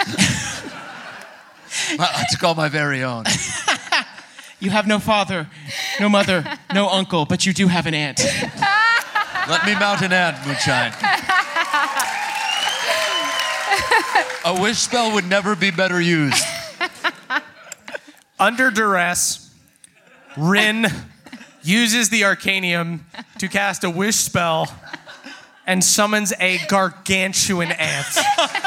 to call my very own. You have no father, no mother, no uncle, but you do have an aunt. Let me mount an ant, Moonshine. A wish spell would never be better used. Under duress, Rin uses the Arcanium to cast a wish spell and summons a gargantuan ant.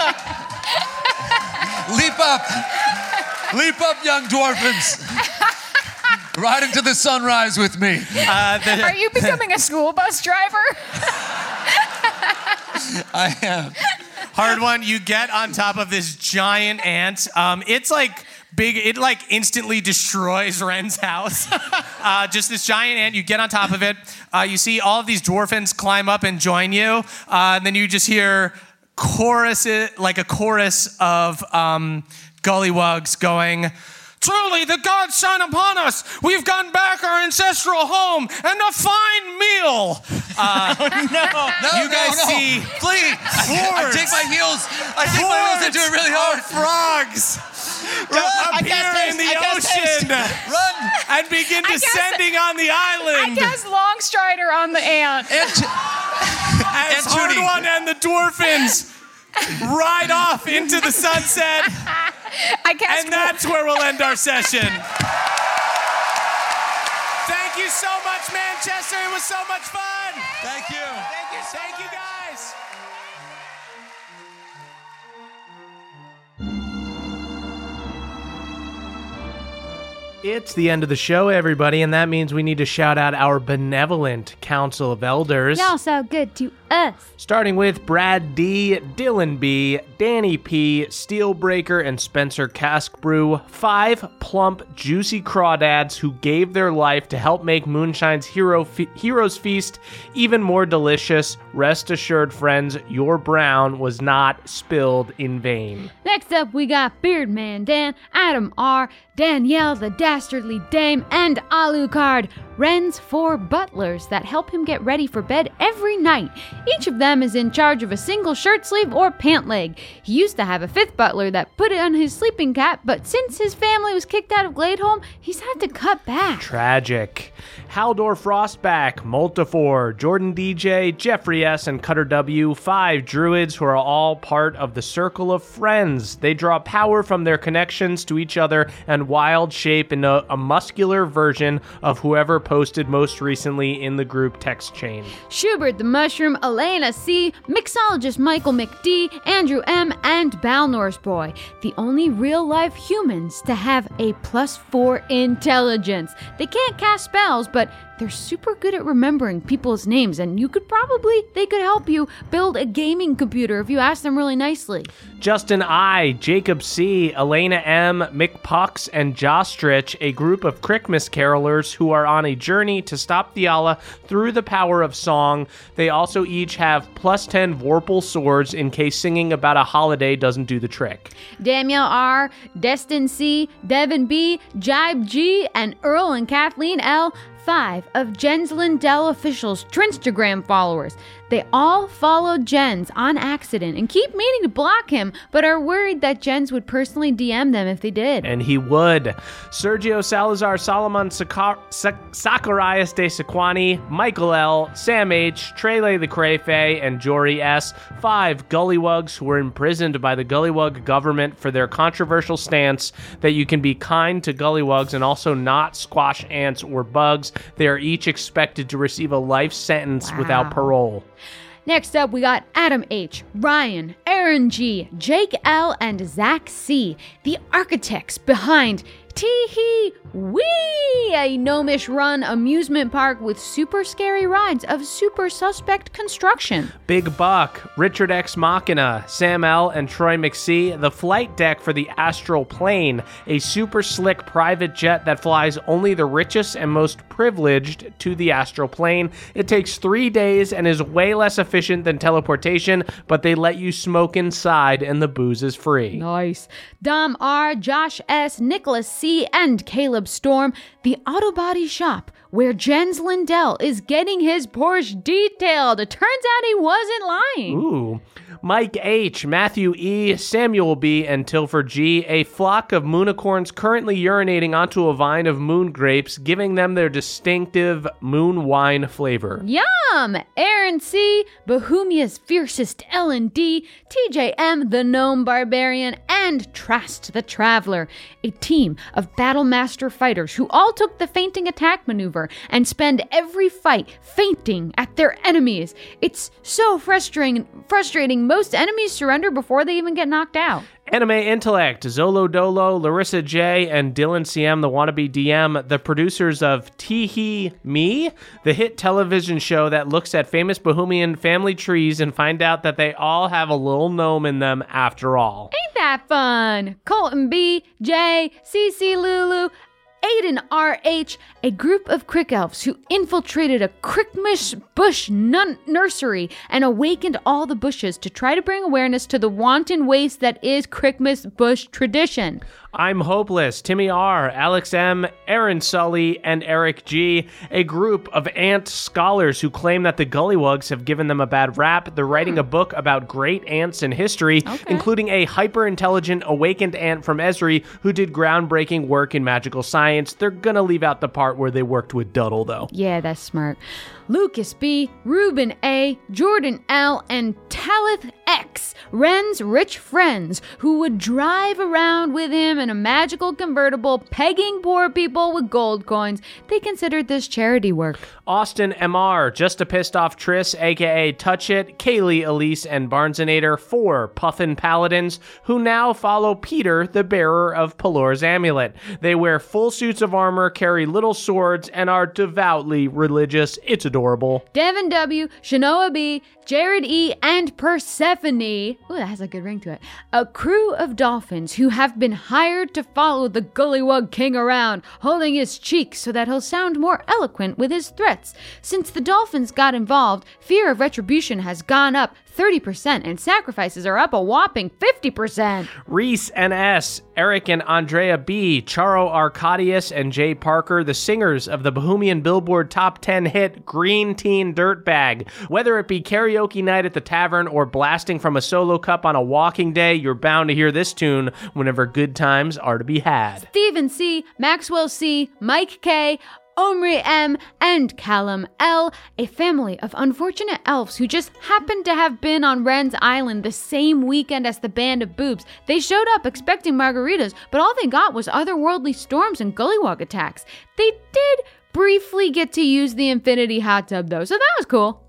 Leap up! Leap up, young dwarfins! Ride into the sunrise with me. Uh, the, Are you becoming a school bus driver? I am. Hard One, you get on top of this giant ant. Um, it's like big, it like instantly destroys Ren's house. uh, just this giant ant, you get on top of it. Uh, you see all of these dwarfins climb up and join you. Uh, and then you just hear chorus, like a chorus of um, Gullywugs going, "Truly, the gods shine upon us. We've gone back our ancestral home and a fine meal." Uh, Oh, no. No, You guys no, no. see Please. I, I hordes. take my heels. I take my heels into it really hard. Of frogs I appear cast in haste. the I cast ocean Run. and begin I cast- descending on the I island. cast Longstrider on the ant. And As and Hard Judy. One and the Dwarfins ride off into the sunset, I cast. and that's where we'll end our session. Thank you so much, Manchester. It was so much fun. Thank you. Thank you, thank you guys. It's the end of the show, everybody, and that means we need to shout out our benevolent Council of Elders. Y'all so good to us. Starting with Brad D, Dylan B, Danny P, Steelbreaker, and Spencer Caskbrew, five plump, juicy crawdads who gave their life to help make Moonshine's Hero Fe- Heroes Feast even more delicious. Rest assured, friends, your brown was not spilled in vain. Next up, we got Beardman Dan, Adam R, Danielle the Dastardly Dame, and Alucard, Ren's four butlers that help him get ready for bed every night. Each of them is in charge of a single shirt sleeve or pant leg. He used to have a fifth butler that put it on his sleeping cap, but since his family was kicked out of Gladeholm, he's had to cut back. Tragic. Haldor Frostback, Multifor, Jordan D J, Jeffrey S, and Cutter W, five druids who are all part of the Circle of Friends. They draw power from their connections to each other and wild shape into a muscular version of whoever posted most recently in the group text chain. Schubert the Mushroom, Elena C, mixologist Michael McD, Andrew M, and Balnor's Boy, the only real-life humans to have a plus four intelligence. They can't cast spells, but they're super good at remembering people's names, and you could probably, they could help you build a gaming computer if you ask them really nicely. Justin I, Jacob C, Elena M, Mick Pucks, and Jostrich, a group of Christmas carolers who are on a journey to stop Theala through the power of song. They also each have plus ten Vorpal swords in case singing about a holiday doesn't do the trick. Danielle R, Destin C, Devin B, Jibe G, and Earl and Kathleen L, five of Jens Lindell officials' Trinstagram followers. They all followed Jens on accident and keep meaning to block him, but are worried that Jens would personally D M them if they did. And he would. Sergio Salazar, Solomon Sakar- Sak- Zacharias de Sequani, Michael L, Sam H, Trele the Crayfay, and Jory S, five Gullywugs who were imprisoned by the Gullywug government for their controversial stance that you can be kind to Gullywugs and also not squash ants or bugs. They are each expected to receive a life sentence Wow. without parole. Next up, we got Adam H, Ryan, Aaron G, Jake L, and Zach C, the architects behind Tee-hee Wee, a gnomish-run amusement park with super scary rides of super suspect construction. Big Buck, Richard X Machina, Sam L, and Troy McSee, the flight deck for the Astral Plane, a super slick private jet that flies only the richest and most privileged to the Astral Plane. It takes three days and is way less efficient than teleportation, but they let you smoke inside and the booze is free. Nice. Dom R, Josh S, Nicholas C, and Caleb Storm, the auto body shop where Jens Lindell is getting his Porsche detailed. It turns out he wasn't lying. Ooh. Mike H, Matthew E, Samuel B, and Tilford G, a flock of moonicorns currently urinating onto a vine of moon grapes, giving them their distinctive moon wine flavor. Yum! Aaron C, Bohemia's fiercest L and D, T J M, the Gnome Barbarian, and Trast the Traveler, a team of Battlemaster fighters who all took the fainting attack maneuver and spend every fight fainting at their enemies. It's so frustrating, frustrating. Most enemies surrender before they even get knocked out. Anime Intellect, Zolo Dolo, Larissa J, and Dylan C M, the wannabe D M, the producers of Tee-hee Me, the hit television show that looks at famous Bohemian family trees and find out that they all have a little gnome in them after all. Ain't that fun? Colton B, J, C C Lulu, Aiden R H, a group of Crick Elves who infiltrated a Crickmas bush nun- nursery and awakened all the bushes to try to bring awareness to the wanton waste that is Crickmas bush tradition. I'm Hopeless, Timmy R, Alex M, Aaron Sully, and Eric G, a group of ant scholars who claim that the Gullywugs have given them a bad rap. They're writing a book about great ants in history, Okay. including a hyper-intelligent awakened ant from Esri who did groundbreaking work in magical science. They're gonna leave out the part where they worked with Duddle, though. Yeah, that's smart. Lucas B, Ruben A, Jordan L, and Talith X, Ren's rich friends who would drive around with him in a magical convertible, pegging poor people with gold coins. They considered this charity work. Austin M R, Just a Pissed Off Triss, aka Touch It, Kaylee, Elise, and Barnesonator, four Puffin Paladins, who now follow Peter, the bearer of Pelor's amulet. They wear full suits of armor, carry little swords, and are devoutly religious. It's adorable. Devin W, Shanoa B, Jared E, and Persephone. Ooh, that has a good ring to it. A crew of dolphins who have been hired to follow the Gullywug King around, holding his cheek so that he'll sound more eloquent with his threats. Since the dolphins got involved, fear of retribution has gone up thirty percent and sacrifices are up a whopping fifty percent. Reese N S, Eric and Andrea B, Charo Arcadius, and Jay Parker, the singers of the Bohemian Billboard Top ten hit Green Teen Dirtbag. Whether it be karaoke night at the tavern or blasting from a solo cup on a walking day, you're bound to hear this tune whenever good times are to be had. Stephen C, Maxwell C, Mike K, Omri M, and Callum L, a family of unfortunate elves who just happened to have been on Ren's Island the same weekend as the Band of Boobs. They showed up expecting margaritas, but all they got was otherworldly storms and Gullywug attacks. They did briefly get to use the infinity hot tub though, so that was cool.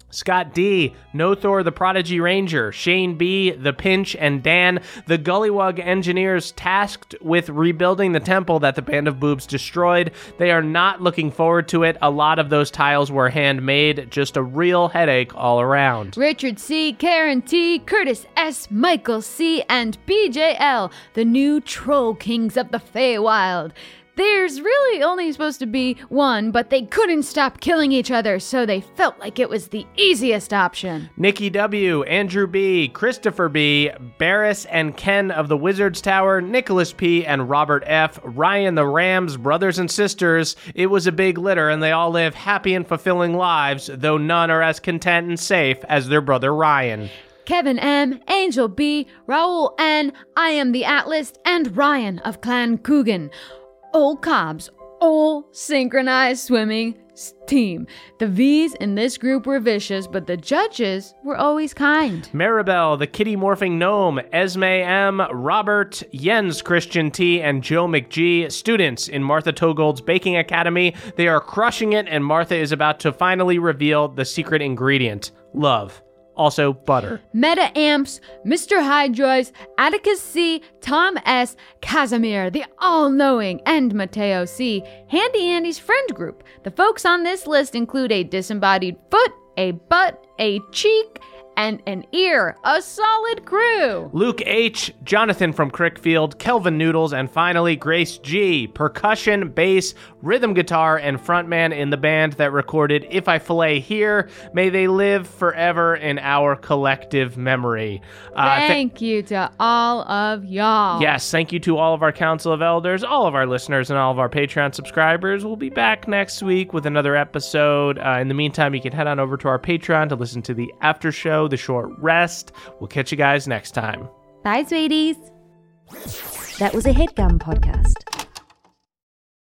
Scott D, Nothor the Prodigy Ranger, Shane B, The Pinch, and Dan, the Gullywug engineers tasked with rebuilding the temple that the Band of Boobs destroyed. They are not looking forward to it. A lot of those tiles were handmade, just a real headache all around. Richard C, Karen T, Curtis S, Michael C, and B J L, the new Troll Kings of the Feywild. There's really only supposed to be one, but they couldn't stop killing each other, so they felt like it was the easiest option. Nikki W, Andrew B, Christopher B, Barris and Ken of the Wizard's Tower, Nicholas P, and Robert F, Ryan the Rams, brothers and sisters. It was a big litter, and they all live happy and fulfilling lives, though none are as content and safe as their brother Ryan. Kevin M, Angel B, Raul N, I Am the Atlas, and Ryan of Clan Coogan. Old Cobb's all synchronized swimming team. The V's in this group were vicious, but the judges were always kind. Maribel, the kitty morphing gnome, Esme M, Robert, Jens Christian T, and Joe McGee, students in Martha Togold's Baking Academy. They are crushing it, and Martha is about to finally reveal the secret ingredient: love. Also, butter. Meta Amps, Mister Hydroids, Atticus C, Tom S, Casimir, the all-knowing, and Mateo C. Handy Andy's friend group. The folks on this list include a disembodied foot, a butt, a cheek, and an ear. A solid crew. Luke H, Jonathan from Crickfield, Kelvin Noodles, and finally Grace G, percussion, bass, rhythm guitar, and frontman in the band that recorded If I Fillet Here. May they live forever in our collective memory. Uh, thank th- you to all of y'all. Yes, thank you to all of our Council of Elders, all of our listeners, and all of our Patreon subscribers. We'll be back next week with another episode. Uh, in the meantime, you can head on over to our Patreon to listen to the after show, The Short Rest. We'll catch you guys next time. Bye, sweeties. That was a HeadGum podcast.